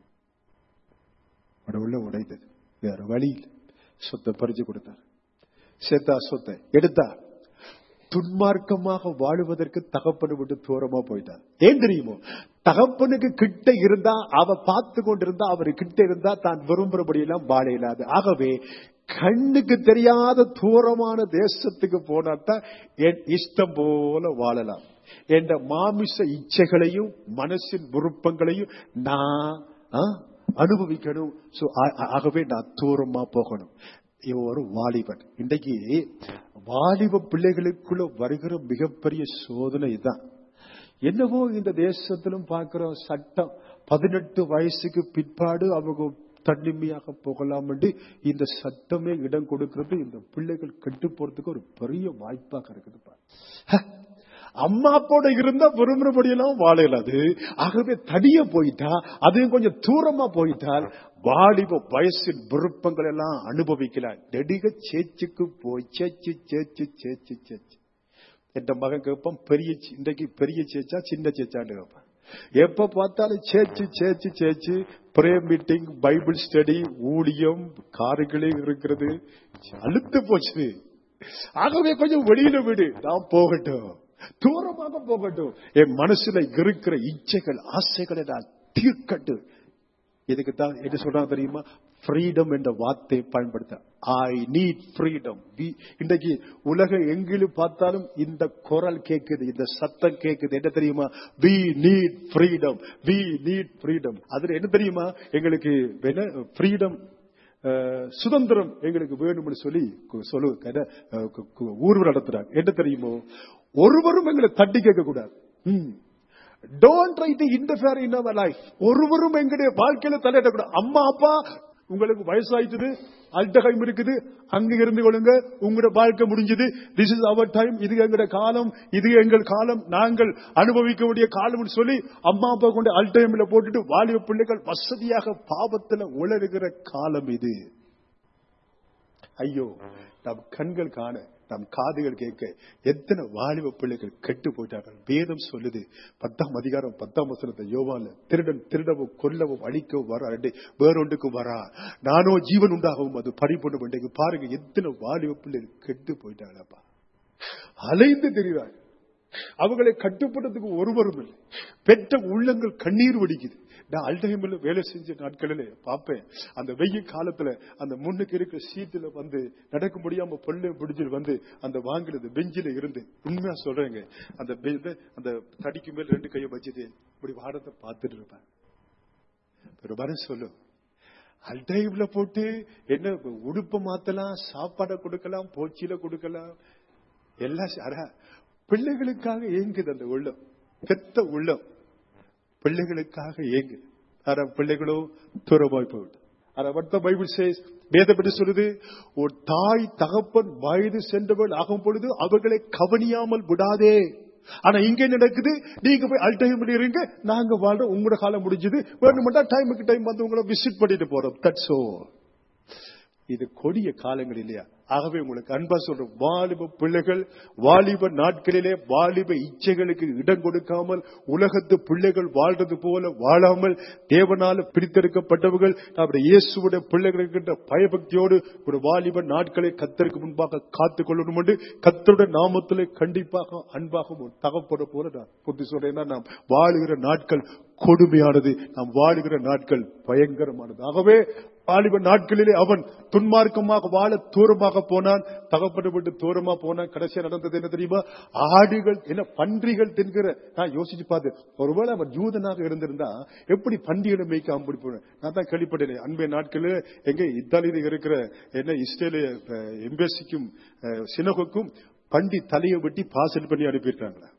அவட உள்ள உடைந்தது. வேற வழியில் சொத்தை பறிச்சு கொடுத்தார். சேர்த்தா சொத்தை எடுத்தா. துன்மார்க்கமாக வாழுவதற்கு தகப்பனை விட்டு தூரமா போயிட்டார். ஏன் தெரியுமோ, தகப்பனுக்கு கிட்ட இருந்தா, அவ பார்த்து கொண்டிருந்தா, அவரு கிட்ட இருந்தா தான் விரும்புறபடி எல்லாம் வாழ இல்லாது. ஆகவே கண்ணுக்கு தெரியாத தூரமான தேசத்துக்கு போனாத்தான் என் இஷ்டம் போல வாழலாம். என்ற மாமிச இச்சைகளையும் மனசின் விருப்பங்களையும் நான் அனுபவிக்கணும். ஆகவே நான் தூரமா போகணும். இவன் ஒரு வாலிபன். இன்றைக்கு வாலிப பிள்ளைகளுக்குள்ள வருகிற மிகப்பெரிய சோதனை தான். என்னவோ இந்த தேசத்திலும் பார்க்கிறோம், சட்டம் பதினெட்டு வயசுக்கு பிற்பாடு அவங்க தனிமையாக போகலாம் என்று இந்த சட்டமே இடம் கொடுக்கிறது. இந்த பிள்ளைகள் கெட்டு போறதுக்கு ஒரு பெரிய வாய்ப்பாக இருக்குது. அம்மா அப்போட இருந்தா விரும்புறபடியெல்லாம் வாழலாது. ஆகவே தனிய போயிட்டா, அதையும் கொஞ்சம் தூரமா போயிட்டால் வாலிப வயசின் விருப்பங்கள் எல்லாம் அனுபவிக்கலாம். நெடுக சேச்சுக்கு போய் சேச்சு சேச்சு சேச்சு சேச்சு. என் மகன் கேட்பான், பெரிய இன்றைக்கு பெரிய சேச்சா சின்ன சேச்சான்னு கேட்பான். எப்ப பார்த்தாலும் சேச்சு சேச்சு சேச்சு. பிரேயர் மீட்டிங், பைபிள் ஸ்டடி, ஊழியம், காரியங்களே இருக்கிறது. அழுத்து போச்சு. ஆகவே கொஞ்சம் வெளியில விடு, நான் போகட்டும், தூரமாக போகட்டும். என் மனசுல இருக்கிற இச்சைகள் ஆசைகளை நான் தீர்க்கட்டு. இதுக்கு தான் என்ன சொல்றாங்க தெரியுமா? ஃப்ரீடம் என்ற வார்த்தையை பயன்படுத்த. I need freedom. இன்றைக்கு உலக எங்கிலும் பார்த்தாலும் இந்த குரல் கேட்குது, இந்த சத்தம் கேட்குது. என்ன தெரியுமா? we need freedom, we need freedom. அதுல என்ன தெரியுமா? எங்களுக்கு ஃப்ரீடம், சுதந்திரம் எங்களுக்கு வேணும்னு சொல்லி சொல்லு ஊர்வலம் நடத்துறாங்க. என்ன தெரியுமோ, ஒருவரும் எங்களை தட்டி கேட்க கூடாது. Don't try to interfere in our life. ஒருவரும் எங்களுடைய வாழ்க்கையில தலையிடக்கூடாது. அம்மா அப்பா உங்களுக்கு வயசாயிட்டது, அல்டகைம் இருக்குது, அங்க இருந்து கொள்ளுங்க, உங்களுடைய வாழ்க்கை முடிஞ்சது. திஸ் இஸ் அவர் டைம், இது எங்களுடைய காலம், இது எங்கள் காலம், நாங்கள் அனுபவிக்க வேண்டிய காலம் சொல்லி அம்மா அப்பா கொண்டு அல்டைம்ல போட்டுட்டு வாலிப பிள்ளைகள் வசதியாக பாவத்துல உளறுகிற காலம் இது. ஐயோ, நம் கண்கள் காண, நம் காதுகள் கேட்க எத்தனை வாலிப பிள்ளைகள் கெட்டு போயிட்டார்கள். வேதம் சொல்லுது, பத்தாம் அதிகாரம் பத்தாம் வசனத்தை யோவான்ல, திருடன் திருடவும் கொல்லவும் அழிக்கவும் வரா, வேறொன்றுக்கும் வரா, நானோ ஜீவன் உண்டாகவும் அது பறிபொண்டு வேண்டிய. பாருங்க, எத்தனை வாலிப பிள்ளைகள் கெட்டு போயிட்டாங்களப்பா. அலைந்து தெரிகிறார்கள். அவங்களை கட்டுப்படுறதுக்கு ஒருவரும் இல்லை. பெற்ற உள்ளங்கள் கண்ணீர் வடிக்குது. நான் அல்டைம்ல வேலை செஞ்ச நாட்களிலே பார்ப்பேன், அந்த வெயில் காலத்துல அந்த முன்னுக்கு இருக்கிற சீட்டுல வந்து நடக்க முடியாம பொல்ல பிடிச்சிட்டு வந்து அந்த வாங்கினது பெஞ்சில இருந்து, உண்மையா சொல்றேங்க, அந்த அந்த தடிக்கு மேல ரெண்டு கையை வச்சுட்டு இப்படி வாடத்தை பார்த்துட்டு இருப்பேன். ஒரு மரம் சொல்லும், அல்டைம்ல போட்டு என்ன உடுப்ப மாத்தலாம், சாப்பாடை கொடுக்கலாம், போச்சியில கொடுக்கலாம், எல்லாம் பிள்ளைகளுக்காக ஏங்குது. அந்த உள்ளம், பெத்த உள்ளம் பிள்ளைகளுக்காக ஏங்குது. ஆனா பிள்ளைகளோ தூரமாய் போயிட்டு. ஆனா what the Bible says, வேதப்படி சொல்லுது, ஒரு தாய் தகப்பன் வயது சென்றவள் ஆகும் பொழுது அவர்களை கவனியாமல் விடாதே. ஆனா இங்க நடக்குது, நீங்க போய் அல்டைம்ல இருங்க, நாங்க வாழ்றோம், உங்களோட காலம் முடிஞ்சது, வேணுமெண்டா டைமுக்கு டைம் வந்து உங்களை விசிட் பண்ணிட்டு போறோம். That's all. இது கொடிய காலங்கள் இல்லையா? ஆகவே உங்களுக்கு அன்பா சொல்ற வாலிப பிள்ளைகள், வாலிப நாட்களிலே வாலிப இச்சைகளுக்கு இடம் கொடுக்காமல், உலகத்து பிள்ளைகள் வாழ்றது போல வாழாமல், தேவனால பிரித்தெடுக்கப்பட்டவர்கள் நம்முடைய இயேசுடைய பிள்ளைகள் என்கின்ற பயபக்தியோடு ஒரு வாலிப நாட்களை கர்த்தருக்கு முன்பாக காத்துக் கொள்ளணும் என்று கர்த்தருடைய நாமத்திலே கண்டிப்பாக அன்பாக தகப்பட போல நான் புத்தி சொல்றேன். நாம் வாழுகிற நாட்கள் கொடுமையானது, நாம் வாழுகிற நாட்கள் பயங்கரமானது. ஆகவே வாலிப நாட்களிலே அவன் துன்மார்க்கமாக வாழ தூரமாக போனான், தகப்பட்டு விட்டு தூரமா போனான். கடைசியா நடந்தது என்ன தெரியுமா? ஆடுகள் என்ன பன்றிகள் தின்கிற. நான் யோசிச்சு பார்த்தேன், ஒருவேளை அவன் யூதனாக இருந்திருந்தா எப்படி பன்றிகளை மேய்க்க அம்படி போனேன். நான் தான் கேள்விப்பட்டேன் அன்பே நாட்களில் எங்க இத்தாலியில இருக்கிற என்ன இஸ்ரேலிய எம்பசிக்கும் சினகோக்கும் பண்டி தலையை வெட்டி பாசல் பண்ணி அனுப்பியிருக்காங்களா.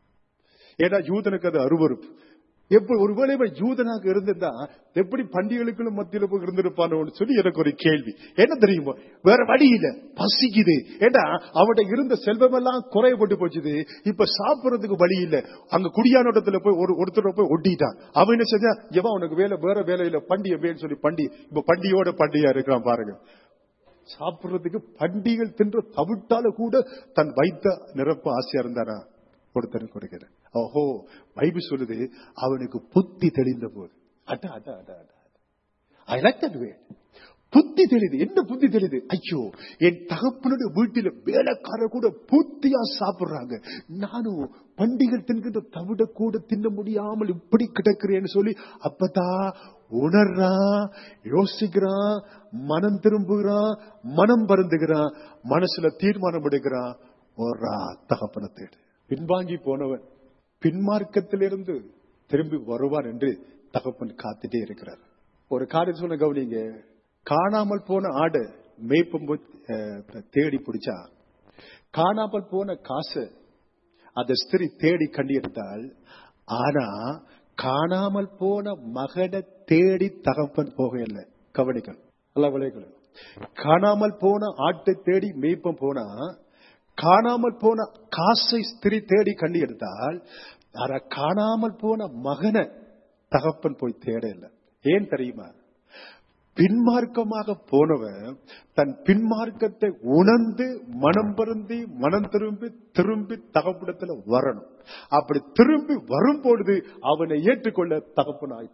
ஏன்னா யூதனுக்கு அது அருவருப்பு. எப்படி ஒருவேளை யூதனாக இருந்திருந்தா எப்படி பண்டிகைகளுக்கு மத்தியில போய் இருந்திருப்பான்னு சொல்லி எனக்கு ஒரு கேள்வி. என்ன தெரியுமா, வேற வழி இல்ல, பசிக்குது. ஏன்னா அவட இருந்த செல்வம் எல்லாம் குறையப்பட்டு போச்சுது. இப்ப சாப்பிடறதுக்கு வழி இல்ல. அங்க குடியானோட்டத்துல போய் ஒரு ஒருத்தர் போய் ஒட்டிட்டான். அவன் என்ன செஞ்சா, எவன் அவனுக்கு வேலை வேற வேலையில பண்டிகை வேன்னு சொல்லி பண்டி இப்ப பண்டிகையோட பண்டிகையா இருக்கிறான் பாருங்க. சாப்பிடுறதுக்கு பண்டிகைகள் தின்ற தவிட்டால கூட தன் வைத்த நிரப்ப ஆசையா இருந்தாரா ஒருத்தனுக்கு கொடுக்கிறேன். ஓஹோ, பைபிள் சொல்லுது அவனுக்கு புத்தி தெளிந்த போது. அட அட அட அட ஐ லைக் தட் வே. புத்தி தெளிது. என்ன புத்தி தெளிது? ஐயோ, என் தகப்பனுடைய வீட்டில வேலைக்காரர் கூட புத்தியா சாப்பிடுறாங்க, நானும் பண்டிகை தின்கின்ற தவிட கூட தின்ன முடியாமல் இப்படி கிடக்கிறேன்னு சொல்லி அப்பதான் உணர்றான், யோசிக்கிறான், மனம் திரும்புகிறான், மனம் வருந்துகிறான், மனசுல தீர்மானம் எடுக்கிறான், ஒரு தகப்பனை தேடு. பின்வாங்கி போனவன் பின்மார்க்கத்திலிருந்து திரும்பி வருவான் என்று தகப்பன் காத்துட்டே இருக்கிறார். ஒரு காரியம் சொன்ன கவனிங்க, காணாமல் போன ஆடு மேய்ப்பும் தேடி பிடிச்சா, காணாமல் போன காசு அந்த ஸ்திரீ தேடி கண்டிருந்தால், ஆனா காணாமல் போன மகனை தேடி தகப்பன் போக இல்லை. கவனிக்கணும், அல்ல விளைக்கணும். காணாமல் போன ஆட்டை தேடி மேய்ப்பம் போனா, காணாமல் போன காசை ஸ்திரீ தேடி கண்டி எடுத்தால், ஆனா காணாமல் போன மகனை தகப்பன் போய் தேட இல்லை. ஏன் தெரியுமா? பின்மார்க்கமாக போனவன் தன் பின்மார்க்கத்தை உணர்ந்து மனம் வருந்தி மனம் திரும்பி திரும்பி தகப்படத்துல வரணும். அப்படி திரும்பி வரும் பொழுது அவனை ஏற்றுக்கொள்ள தகப்பன் ஆயிட்டான்.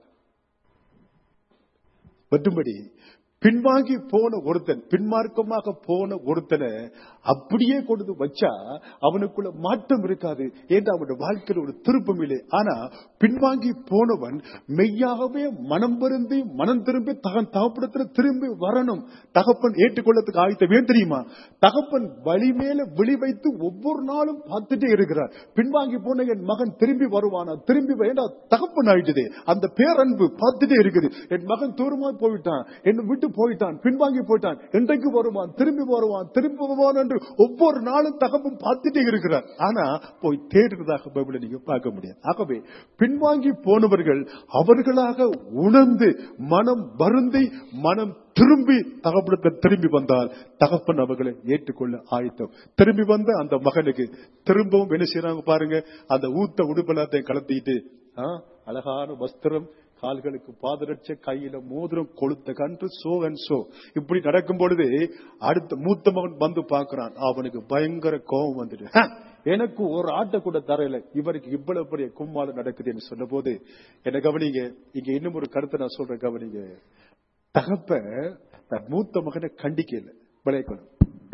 மற்றும்படி பின்வாங்கி போன ஒருத்தன், பின்மார்க்கமாக போன ஒருத்தனை அப்படியே கொண்டு வச்சா அவனுக்குள்ள மாற்றம் இருக்காது. ஏன்னா அவனுடைய வாழ்க்கையில் ஒரு திருப்பம் இல்லை. ஆனா பின்வாங்கி போனவன் மெய்யாகவே மனம் வருந்தி மனம் திரும்பி தகன் தகப்படத்துல திரும்பி வரணும். தகப்பன் ஏற்றுக்கொள்ளத்துக்கு ஆயத்தம். ஏன் தெரியுமா? தகப்பன் வழி மேல விழி வைத்து ஒவ்வொரு நாளும் பார்த்துட்டே இருக்கிறார். பின்வாங்கி போன என் மகன் திரும்பி வருவானா, திரும்பி வேண்டா, தகப்பன் ஆயிட்டுது. அந்த பேரன்பு பார்த்துட்டே இருக்குது. என் மகன் தூரமா போயிட்டான், என்னை விட்டு போயிட்டான், பின்வாங்கி போயிட்டான், என்றைக்கு வருவான், திரும்பி வருவான், திரும்பி வருவான் என்று ஒவ்வொரு நாளும் தகப்பன் பார்த்துட்டே இருக்கிறார். ஆனா போய் தேடுறதாக பைபிளை நீங்க பார்க்க முடியாது. ஆகவே பின்வாங்கி போனவர்கள் அவர்களாக உணர்ந்து மனம் வருந்தி மனம் திரும்பி தகப்பனத்தை திரும்பி வந்தால் தகப்பன் அவர்களை ஏற்றுக்கொள்ள ஆயத்தம். திரும்பி வந்த அந்த மகனுக்கு திரும்பவும் என்ன செய்யறாங்க பாருங்க, அந்த ஊத்த உடுப்பலாத்தையும் கலத்திட்டு அழகான வஸ்திரம், கால்களுக்கு பாதரட்சை, கையில மோதிரம், கொளுத்த கன்று, சோ அண்ட் சோ இப்படி நடக்கும் பொழுது அடுத்த மூத்த மகன் வந்து பார்க்கிறான். அவனுக்கு பயங்கர கோபம் வந்துட்டு, எனக்கு ஒரு ஆட்டை கூட தரையில, இவருக்கு இவ்வளவு பெரிய கும்மாளம் நடக்குதுன்னு சொன்ன போது என்ன கவனிங்க. இங்க இன்னும் ஒரு கருத்தை நான் சொல்றேன், கவனிங்க. தகப்ப தன் மூத்த மகனை கண்டிக்கல, விளைக்கணும்.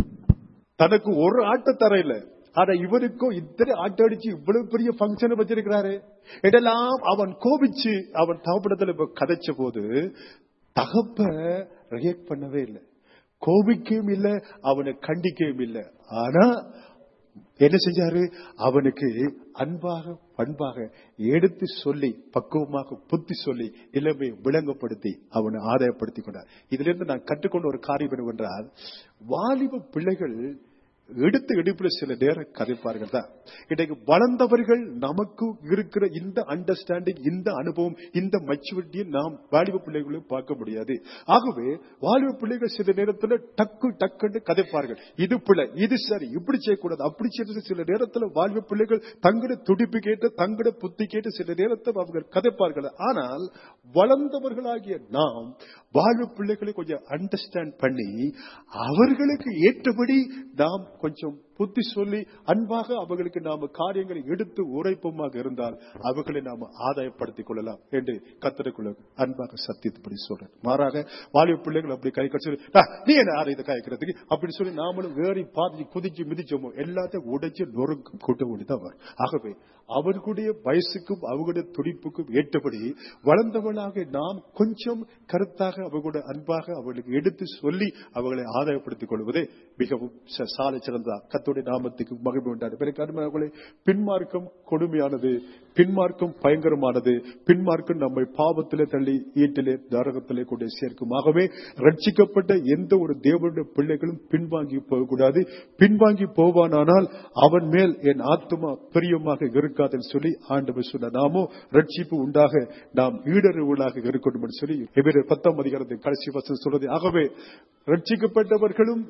தனக்கு ஒரு ஆட்டை தரையில, ஆனா இவருக்கும் இத்தனை ஆட்டோ அடிச்சு இவ்வளவு பெரிய பங்கன் வச்சிருக்கிறாரு. இதெல்லாம் அவன் கோபிச்சு அவன் தகப்படத்துல கதைச்ச போது தகப்ப ரியாக்ட் பண்ணவே இல்லை, கோபிக்கவும் இல்லை, அவனை கண்டிக்கவும் இல்லை. ஆனா என்ன செஞ்சாரு? அவனுக்கு அன்பாக பண்பாக எடுத்து சொல்லி பக்குவமாக புத்தி சொல்லி இளமை விளங்கப்படுத்தி அவனை ஆதாயப்படுத்திக் கொண்டார். இதுல இருந்து நான் கற்றுக்கொண்ட ஒரு காரியம் என்னவென்றால், வாலிப பிள்ளைகள் எடுத்து எடுப்புல சில நேரம் கதைப்பார்கள் தான். இன்றைக்கு வளர்ந்தவர்கள் நமக்கு இருக்கிற இந்த அண்டர்ஸ்டாண்டிங், இந்த அனுபவம், இந்த மெச்சூரிட்டியை நாம் வாலிப பிள்ளைகளையும் பார்க்க முடியாது. ஆகவே வாலிப பிள்ளைகள் சில நேரத்தில் டக்கு டக்குன்னு கதைப்பார்கள். இது பிள்ளை, இது சரி, இப்படி செய்யக்கூடாது, அப்படி செய்யறது. சில நேரத்தில் வாலிப பிள்ளைகள் தங்கட துடிப்பு கேட்டு தங்கட புத்தி கேட்டு சில நேரத்தில் அவங்க கதைப்பார்கள். ஆனால் வளர்ந்தவர்களாகிய நாம் வாலிப பிள்ளைகளை கொஞ்சம் அண்டர்ஸ்டாண்ட் பண்ணி அவர்களுக்கு ஏற்றபடி நாம் கொஞ்சம் புத்தி சொல்லி அன்பாக அவர்களுக்கு நாம காரியங்களை எடுத்து உரைப்பமாக இருந்தால் அவர்களை நாம ஆதாயப்படுத்திக் கொள்ளலாம் என்று கத்தருக்குள்ள அன்பாக சத்தியத்துப்படி சொல்றேன். மாறாக வாலிப பிள்ளைகள் அப்படி கை கட்சி நீ என்ன யாரை இதை காய்க்கிறதுக்கு அப்படி சொல்லி நாமளும் வேறி பாதி குதிச்சு மிதிச்சோமோ எல்லாத்தையும் உடைச்சு நொறுக்கு கூட்ட வேண்டிதான் வரும். ஆகவே அவர்களுடைய வயசுக்கும் அவர்களுடைய துடிப்புக்கும் ஏற்றபடி வளர்ந்தவர்களாக நாம் கொஞ்சம் கருத்தாக அவர்களுடைய அன்பாக அவர்களுக்கு எடுத்து சொல்லி அவர்களை ஆதாயப்படுத்திக் கொள்வதே மிகவும் சாலை சிறந்ததா. கர்த்தருடைய நாமத்துக்கு மகிமை உண்டாது. பிறகு அருமையானவர்களே, பின்மார்க்கம் கொடுமையானது, பின்மார்க்கம் பயங்கரமானது. பின்மார்க்கம் நம்மை பாவத்திலே தள்ளி ஈட்டிலே நரகத்திலே கொண்டு சேர்க்கும். ஆகவே ரட்சிக்கப்பட்ட எந்த ஒரு தேவனுடைய பிள்ளைகளும் பின்வாங்கி போகக்கூடாது. பின்வாங்கி போவானால் அவன் மேல் என் ஆத்துமா பிரியமாக இருக்காதுன்னு சொல்லி ஆண்டவர் சொன்ன நாமோ ரட்சிப்பு உண்டாக நாம் ஈடறிவுகளாக இருக்கணும் என்று சொல்லி எபிரேயர் பத்தாம் அதிகாரத்தின் கடைசி வசனம் சொல்றது. ஆகவே ரட்சிக்கப்பட்டவர்களும்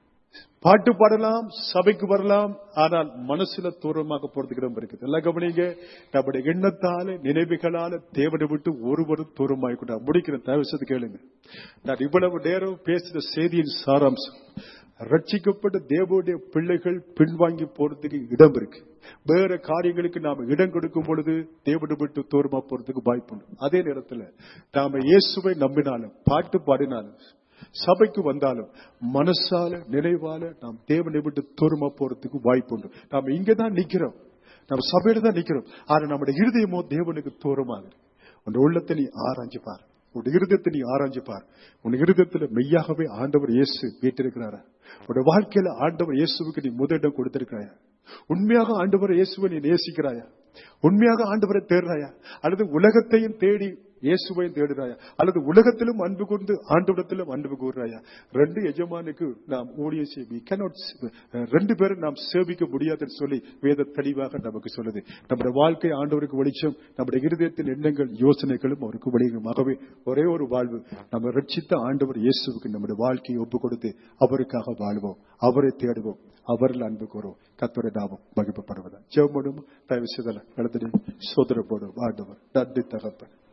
பாட்டு பாடலாம், சபைக்கு வரலாம், ஆனால் மனசுல தூரமாக போறதுக்கு இடம் இருக்குது. எல்லாம் கவனிங்க. நம்முடைய எண்ணத்தால நினைவுகளால தேவனை விட்டு ஒருவரும் தூரமாயிக்கூடா. முடிக்கிற தயவுசெய்து கேளுங்க. நான் இவ்வளவு நேரம் பேசின செய்தியின் சாராம்சம், ரட்சிக்கப்பட்ட தேவனுடைய பிள்ளைகள் பின்வாங்கி போறதுக்கு இடம் இருக்கு. வேற காரியங்களுக்கு நாம இடம் கொடுக்கும் பொழுது தேவனை விட்டு தூரமா போறதுக்கு வாய்ப்பு. அதே நேரத்தில் நாம இயேசுவை நம்பினாலும் பாட்டு பாடினாலும் சபைக்கு வந்தாலும் மனசால நினைவால நாம் தேவனை விட்டு தூரமா போறதுக்கு வாய்ப்பு உண்டு. நாம இங்கதான் நிக்கிறோம், நம்ம சபையில தான் நிக்கிறோம். ஆனா நம்முடைய இருதயமோ தேவனுக்கு தூரமாக. உன் உள்ளத்தை நீ ஆராய்ஞ்சு பார், உன் இருதயத்தை நீ ஆராய்ஞ்சு பார். உன் இருதயத்துல மெய்யாகவே ஆண்டவர் இயேசு வீட்டிருக்கிறாரா? உன் வாழ்க்கையில ஆண்டவர் இயேசுவுக்கு நீ முதலிடம் கொடுத்திருக்கிறாயா? உண்மையாக ஆண்டவர் இயேசுவை நீ நேசிக்கிறாயா? உண்மையாக ஆண்டவரை தேடுறாயா? அல்லது உலகத்தையும் தேடி இயேசுவையும் தேடுறாயா? அல்லது உலகத்திலும் அன்பு கூர்ந்து ஆண்டவரிடத்திலும் அன்பு கூறுறாயா? ரெண்டு எஜமானுக்கு நாம் ஊழியம் செய்ய ரெண்டு பேரும் நாம் சேவிக்க முடியாதுன்னு சொல்லி வேத தெளிவாக நமக்கு சொல்லுது. நம்முடைய வாழ்க்கை ஆண்டவருக்கு வெளிச்சம், நம்முடைய இருதயத்தின் எண்ணங்கள் யோசனைகளும் அவருக்கு வெளியும். ஆகவே ஒரே ஒரு வாழ்வு, நம்ம ரட்சித்த ஆண்டவர் இயேசுவுக்கு நம்முடைய வாழ்க்கையை ஒப்பு கொடுத்து அவருக்காக வாழ்வோம், அவரை தேடுவோம், அவரில் அன்பு கூறுவோம். கர்த்தருடைய நாமம் மகிமைப்படுவதா. ஜெபம் பண்ணுவோம். தயவு செய்து நடத்தி சோதனை போடும். ஆண்டவர் நன்றி தகப்பன்.